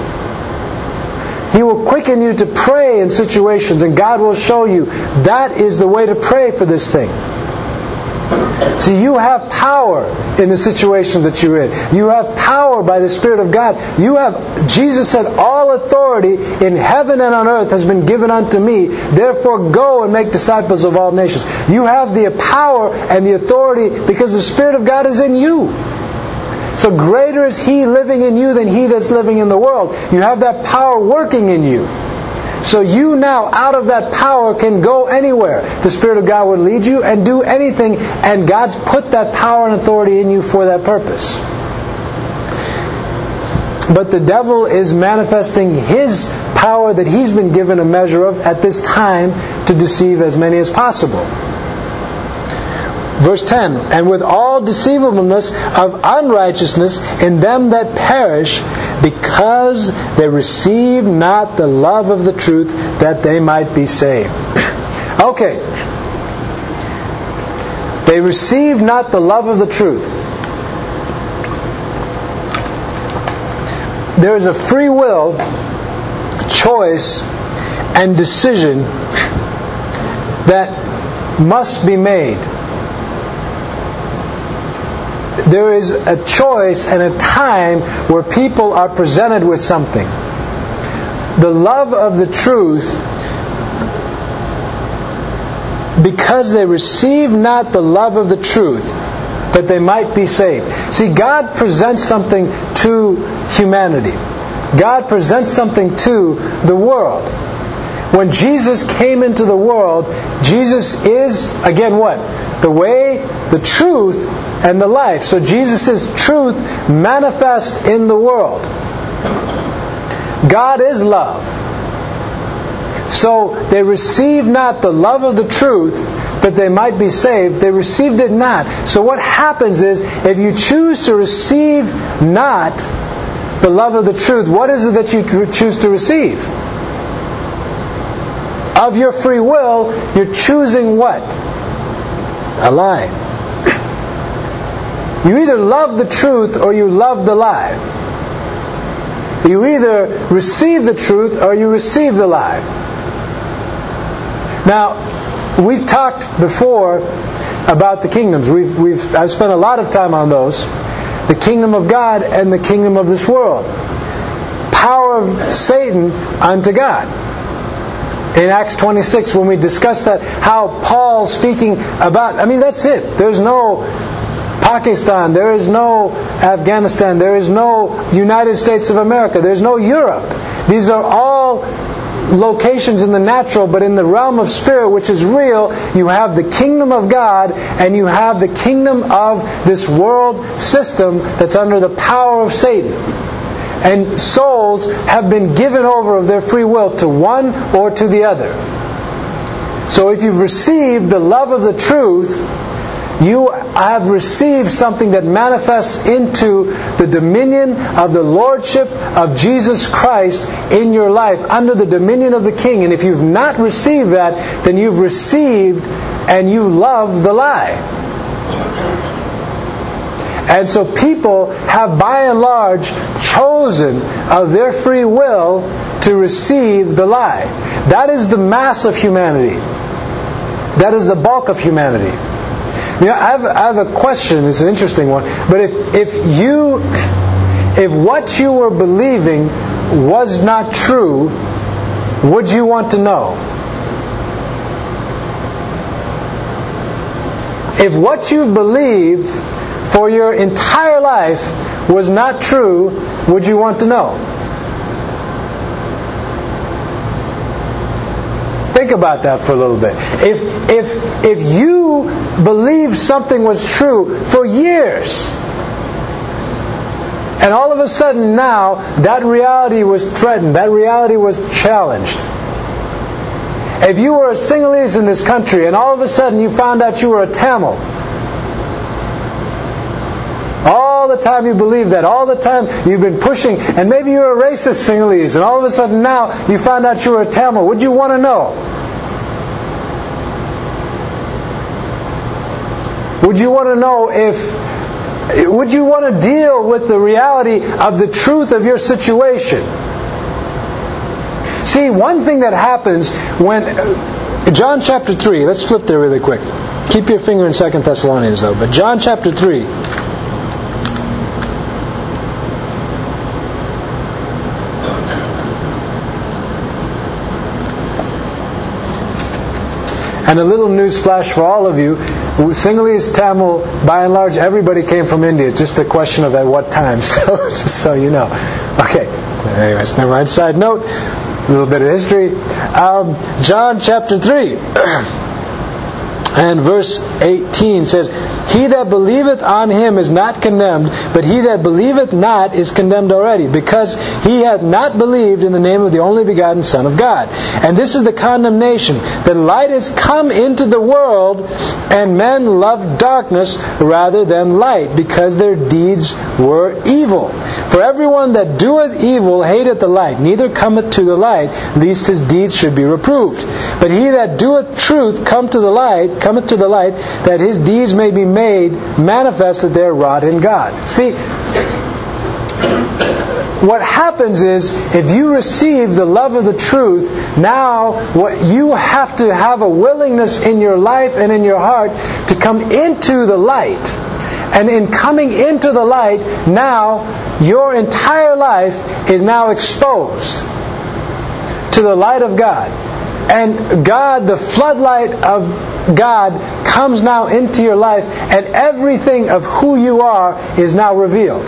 He will quicken you to pray in situations, and God will show you that is the way to pray for this thing. See, you have power in the situations that you're in. You have power by the Spirit of God. You have, Jesus said, all authority in heaven and on earth has been given unto me. Therefore go and make disciples of all nations. You have the power and the authority because the Spirit of God is in you. So greater is He living in you than he that's living in the world. You have that power working in you. So you now, out of that power, can go anywhere. The Spirit of God would lead you and do anything, and God's put that power and authority in you for that purpose. But the devil is manifesting his power that he's been given a measure of at this time to deceive as many as possible. Verse ten, and with all deceivableness of unrighteousness in them that perish, because they receive not the love of the truth, that they might be saved. Okay. They receive not the love of the truth. There is a free will, choice, and decision that must be made. There is a choice and a time where people are presented with something. The love of the truth, because they receive not the love of the truth, that they might be saved. See, God presents something to humanity. God presents something to the world. When Jesus came into the world, Jesus is, again, what? The way, the truth, and the life. So Jesus is truth manifest in the world. God is love. So they received not the love of the truth, that they might be saved. They received it not. So what happens is, if you choose to receive not the love of the truth, what is it that you choose to receive? Of your free will, you're choosing what? A lie. You either love the truth or you love the lie. You either receive the truth or you receive the lie. Now, we've talked before about the kingdoms. We've, we've, I've spent a lot of time on those. The kingdom of God and the kingdom of this world. Power of Satan unto God. In Acts twenty-six, when we discussed that, how Paul speaking about, I mean, that's it. There's no Pakistan, there is no Afghanistan, there is no United States of America, there's no Europe. These are all locations in the natural, but in the realm of spirit, which is real, you have the kingdom of God and you have the kingdom of this world system that's under the power of Satan. And souls have been given over of their free will to one or to the other. So if you've received the love of the truth, you have received something that manifests into the dominion of the Lordship of Jesus Christ in your life, under the dominion of the King. And if you've not received that, then you've received and you love the lie. And so people have by and large chosen of their free will to receive the lie. That is the mass of humanity. That is the bulk of humanity. You know, I have, I have a question. It's an interesting one. But if, if you, if what you were believing was not true, would you want to know? If what you believed for your entire life was not true, would you want to know? Think about that for a little bit. If if if you believed something was true for years, and all of a sudden now that reality was threatened, that reality was challenged. If you were a Sinhalese in this country and all of a sudden you found out you were a Tamil, all the time you believe that, all the time you've been pushing, and maybe you're a racist Sinhalese, and all of a sudden now you found out you were a Tamil, would you want to know? Would you want to know if, would you want to deal with the reality of the truth of your situation? See, one thing that happens when, John chapter three, let's flip there really quick. Keep your finger in Second Thessalonians though, but John chapter three. And a little news flash for all of you, Sinhalese, Tamil, by and large, everybody came from India. Just a question of at what time. So, just so you know. Okay. Anyways, never mind. Side note, a little bit of history. Um, John chapter three. And verse eighteen says, He that believeth on him is not condemned, but he that believeth not is condemned already, because he hath not believed in the name of the only begotten Son of God. And this is the condemnation, that light is come into the world, and men loved darkness rather than light, because their deeds were evil. For everyone that doeth evil hateth the light, neither cometh to the light, lest his deeds should be reproved. But he that doeth truth come to the light, cometh to the light, that his deeds may be made manifest that they are wrought in God. See, what happens is, if you receive the love of the truth, now what you have to have a willingness in your life and in your heart to come into the light. And in coming into the light, now your entire life is now exposed to the light of God. And God, the floodlight of God, comes now into your life, and everything of who you are is now revealed.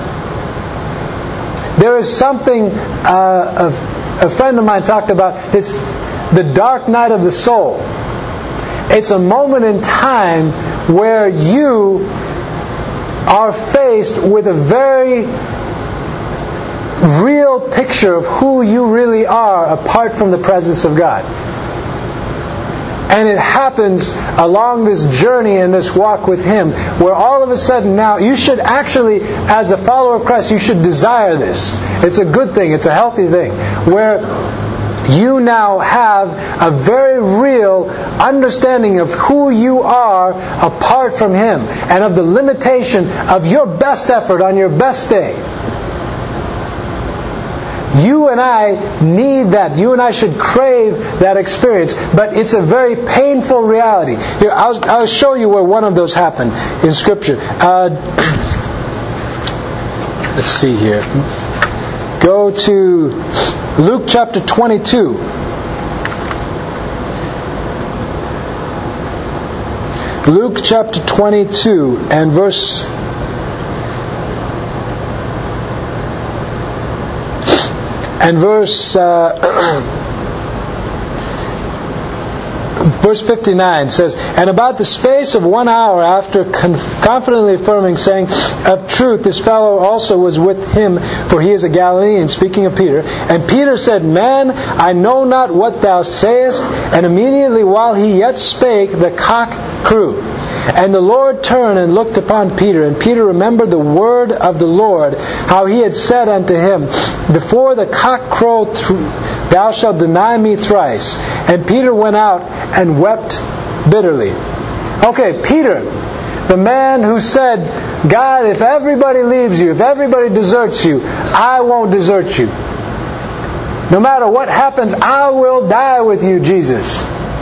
There is something, uh, a, a friend of mine talked about, it's the dark night of the soul. It's a moment in time where you are faced with a very real real picture of who you really are apart from the presence of God. And it happens along this journey and this walk with Him, where all of a sudden now, you should actually, as a follower of Christ, you should desire this. It's a good thing. It's a healthy thing. Where you now have a very real understanding of who you are apart from Him, and of the limitation of your best effort on your best day. You and I need that. You and I should crave that experience. But it's a very painful reality. Here, I'll, I'll show you where one of those happened in Scripture. Uh, let's see here. Go to Luke chapter twenty-two. Luke chapter twenty-two and verse... And verse uh, verse fifty-nine says, "And about the space of one hour after conf- confidently affirming, saying, Of truth, this fellow also was with him, for he is a Galilean," speaking of Peter. "And Peter said, Man, I know not what thou sayest. And immediately while he yet spake, the cock crew. And the Lord turned and looked upon Peter. And Peter remembered the word of the Lord, how He had said unto him, Before the cock crow, th- thou shalt deny me thrice. And Peter went out and wept bitterly." Okay, Peter, the man who said, God, if everybody leaves you, if everybody deserts you, I won't desert you. No matter what happens, I will die with you, Jesus.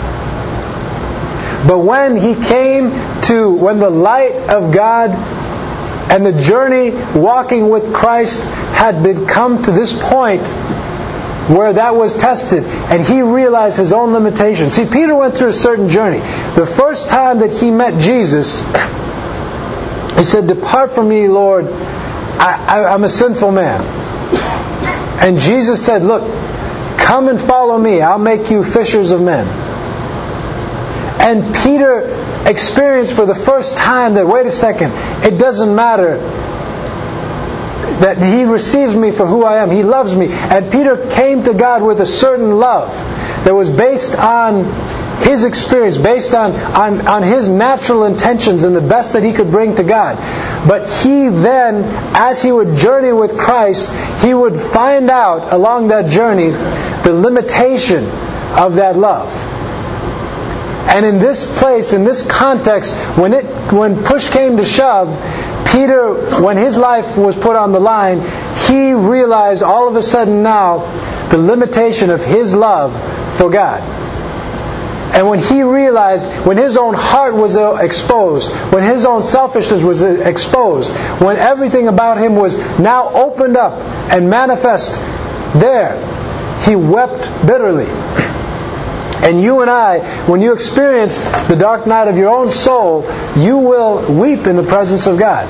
But when he came to, when the light of God and the journey walking with Christ had been come to this point where that was tested, and he realized his own limitations. See, Peter went through a certain journey. The first time that he met Jesus, he said, Depart from me, Lord, I, I, I'm a sinful man. And Jesus said, Look, come and follow me. I'll make you fishers of men. And Peter experienced for the first time that, wait a second, it doesn't matter that He receives me for who I am. He loves me. And Peter came to God with a certain love that was based on his experience, based on, on, on his natural intentions and the best that he could bring to God. But he then, as he would journey with Christ, he would find out along that journey the limitation of that love. And in this place, in this context, when it when push came to shove, Peter, when his life was put on the line, he realized all of a sudden now the limitation of his love for God. And when he realized, when his own heart was exposed, when his own selfishness was exposed, when everything about him was now opened up and manifest there, he wept bitterly. And you and I, when you experience the dark night of your own soul, you will weep in the presence of God.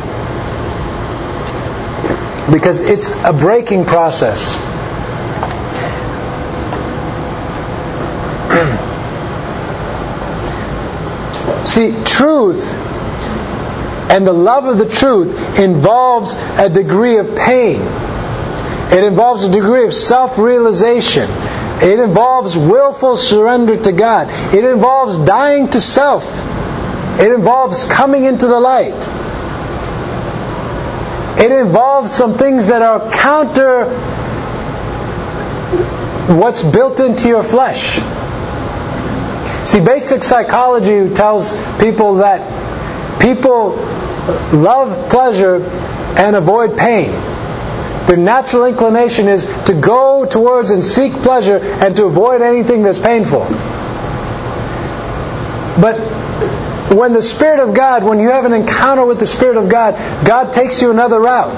Because it's a breaking process. See, truth and the love of the truth involves a degree of pain. It involves a degree of self-realization. It involves willful surrender to God. It involves dying to self. It involves coming into the light. It involves some things that are counter what's built into your flesh. See, basic psychology tells people that people love pleasure and avoid pain. Their natural inclination is to go towards and seek pleasure and to avoid anything that's painful. But when the Spirit of God, when you have an encounter with the Spirit of God, God takes you another route.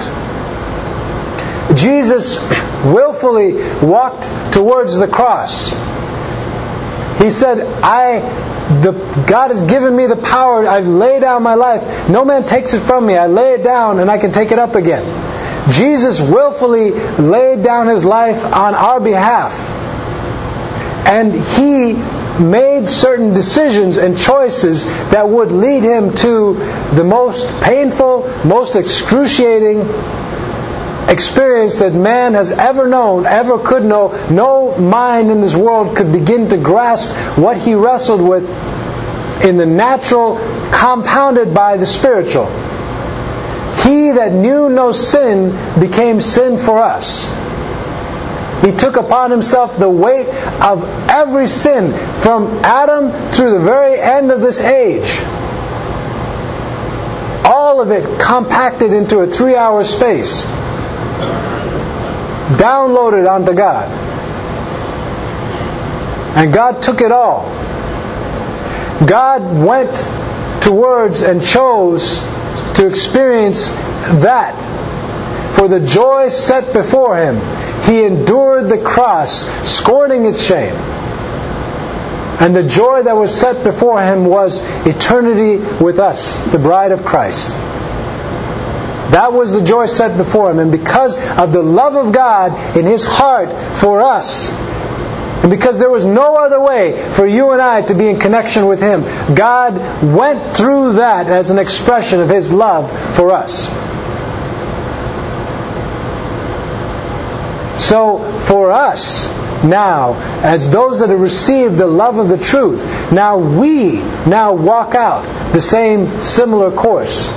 Jesus willfully walked towards the cross. He said, I, the, God has given me the power. I've laid down my life. No man takes it from me. I lay it down and I can take it up again. Jesus willfully laid down His life on our behalf. And He made certain decisions and choices that would lead Him to the most painful, most excruciating experience that man has ever known, ever could know. No mind in this world could begin to grasp what he wrestled with in the natural, compounded by the spiritual. He that knew no sin became sin for us. He took upon himself the weight of every sin from Adam through the very end of this age. All of it compacted into a three-hour space. Downloaded onto God. And God took it all. God went towards and chose to experience that. For the joy set before Him, He endured the cross, scorning its shame. And the joy that was set before Him was eternity with us, the bride of Christ. That was the joy set before Him. And because of the love of God in His heart for us, and because there was no other way for you and I to be in connection with Him, God went through that as an expression of His love for us. So, for us, now, as those that have received the love of the truth, now we now walk out the same similar course.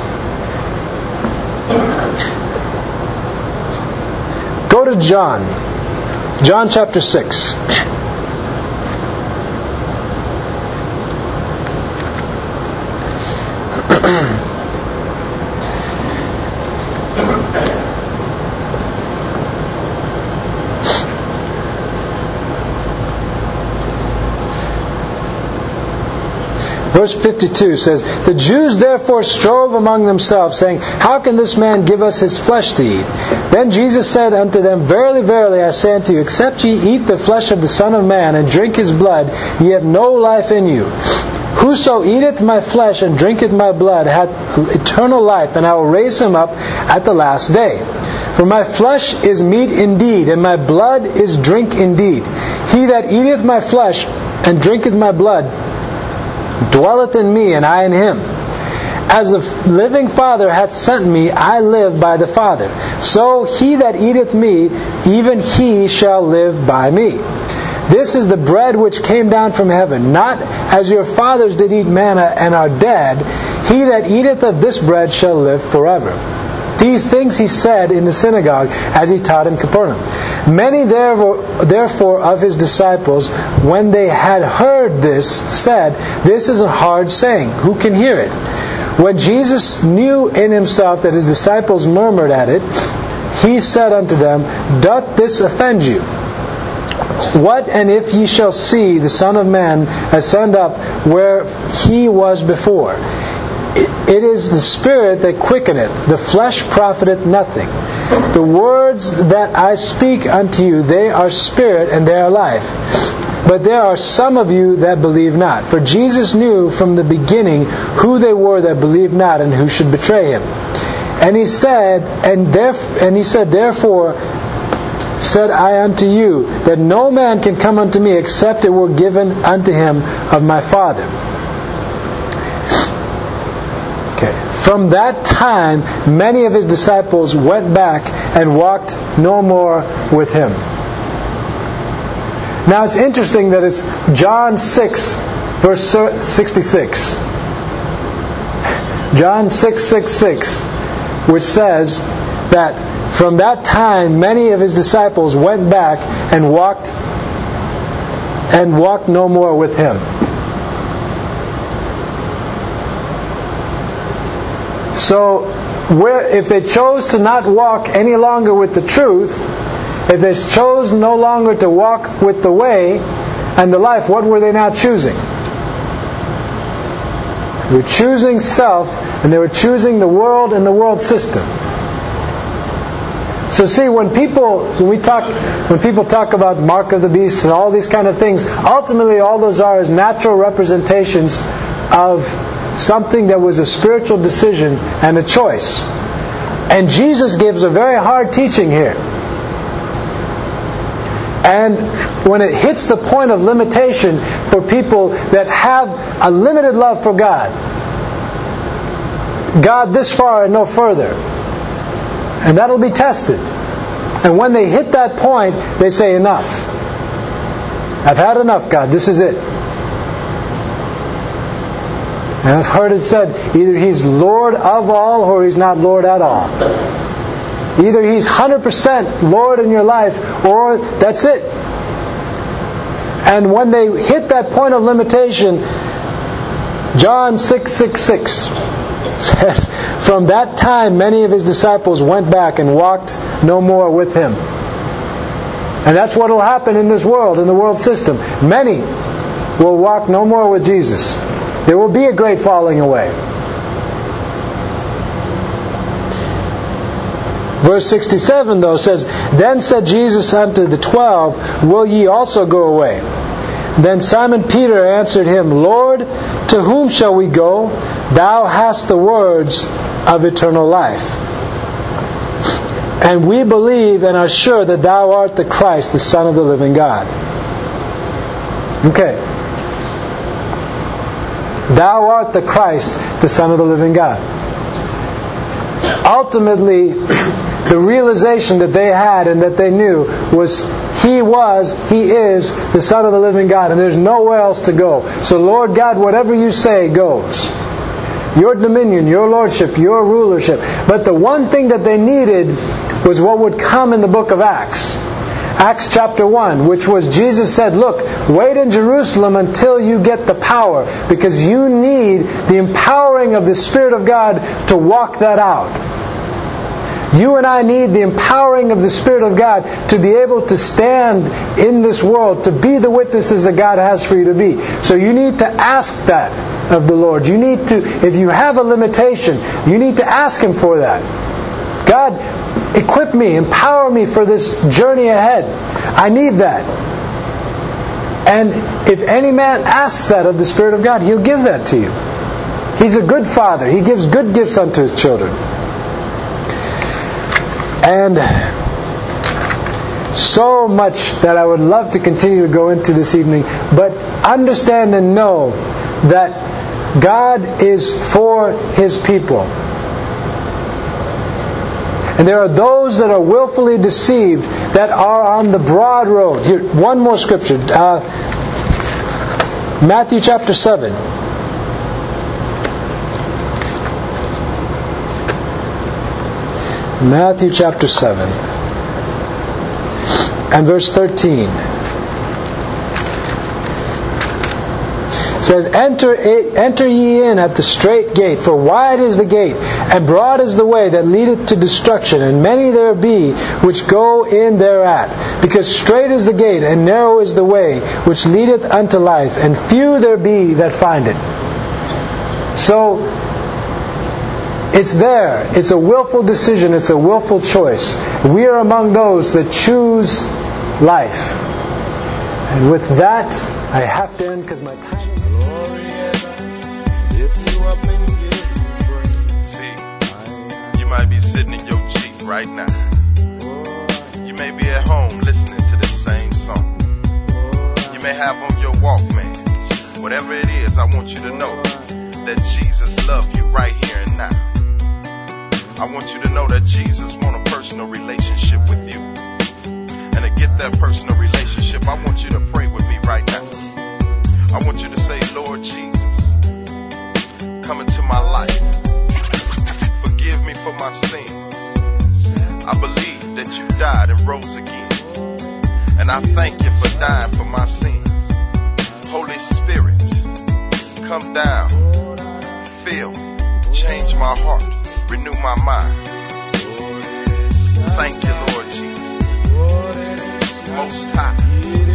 Go to John. John chapter six. Verse fifty-two says, "The Jews therefore strove among themselves, saying, How can this man give us his flesh to eat? Then Jesus said unto them, Verily, verily, I say unto you, except ye eat the flesh of the Son of Man, and drink His blood, ye have no life in you. Whoso eateth my flesh and drinketh my blood hath eternal life, and I will raise him up at the last day. For my flesh is meat indeed, and my blood is drink indeed. He that eateth my flesh and drinketh my blood dwelleth in me, and I in him. As the living Father hath sent me, I live by the Father. So he that eateth me, even he shall live by me. This is the bread which came down from heaven, not as your fathers did eat manna and are dead. He that eateth of this bread shall live forever." These things He said in the synagogue as He taught in Capernaum. Many therefore of His disciples, when they had heard this, said, This is a hard saying. Who can hear it? When Jesus knew in Himself that His disciples murmured at it, He said unto them, Doth this offend you? What and if ye shall see the Son of Man ascend up where He was before? It is the Spirit that quickeneth, the flesh profiteth nothing. The words that I speak unto you, they are spirit and they are life. But there are some of you that believe not. For Jesus knew from the beginning who they were that believed not and who should betray Him. And He said, and, theref- and he said, Therefore said I unto you, that no man can come unto me except it were given unto him of my Father. From that time, many of His disciples went back and walked no more with Him. Now it's interesting that it's John six, verse sixty-six. John six, six, six, which says that from that time, many of His disciples went back and walked and walked no more with Him. So, where, if they chose to not walk any longer with the truth, if they chose no longer to walk with the way and the life, what were they now choosing? They were choosing self, and they were choosing the world and the world system. So see, when people when we talk when people talk about mark of the beast and all these kind of things, ultimately all those are is natural representations of something that was a spiritual decision and a choice. And Jesus gives a very hard teaching here. And when it hits the point of limitation for people that have a limited love for God, God this far and no further, and that'll be tested. And when they hit that point, they say, enough. I've had enough, God. This is it. And I've heard it said, either He's Lord of all or He's not Lord at all. Either He's one hundred percent Lord in your life or that's it. And when they hit that point of limitation, John six six six says, from that time many of His disciples went back and walked no more with Him. And that's what will happen in this world, in the world system. Many will walk no more with Jesus. There will be a great falling away. Verse sixty-seven, though, says, then said Jesus unto the twelve, will ye also go away? Then Simon Peter answered Him, Lord, to whom shall we go? Thou hast the words of eternal life. And we believe and are sure that Thou art the Christ, the Son of the living God. Okay. Thou art the Christ, the Son of the living God. Ultimately, the realization that they had and that they knew was He was, He is the Son of the living God, and there's nowhere else to go. So Lord God, whatever You say goes. Your dominion, Your lordship, Your rulership. But the one thing that they needed was what would come in the book of Acts. Acts chapter one, which was Jesus said, look, wait in Jerusalem until you get the power, because you need the empowering of the Spirit of God to walk that out. You and I need the empowering of the Spirit of God to be able to stand in this world, to be the witnesses that God has for you to be. So you need to ask that of the Lord. You need to, if you have a limitation, you need to ask Him for that. God, equip me, empower me for this journey ahead. I need that. And if any man asks that of the Spirit of God, He'll give that to you. He's a good Father. He gives good gifts unto His children. And so much that I would love to continue to go into this evening, but understand and know that God is for His people. And there are those that are willfully deceived that are on the broad road. Here, one more scripture. Uh, Matthew chapter seven. Matthew chapter seven. And verse thirteen. It says, enter, enter ye in at the strait gate, for wide is the gate, and broad is the way that leadeth to destruction, and many there be which go in thereat. Because strait is the gate, and narrow is the way which leadeth unto life, and few there be that find it. So, it's there. It's a willful decision. It's a willful choice. We are among those that choose life. And with that, I have to end because my time is... See, you might be sitting in your Jeep right now. You may be at home listening to this same song. You may have on your Walkman. Whatever it is, I want you to know that Jesus loves you right here and now. I want you to know that Jesus wants a personal relationship with you. And to get that personal relationship, I want you to pray with me right now. I want you to say, Lord Jesus, come into my life. Forgive me for my sins. I believe that you died and rose again. And I thank you for dying for my sins. Holy Spirit, come down, fill, change my heart, renew my mind. Thank you, Lord Jesus. Most High,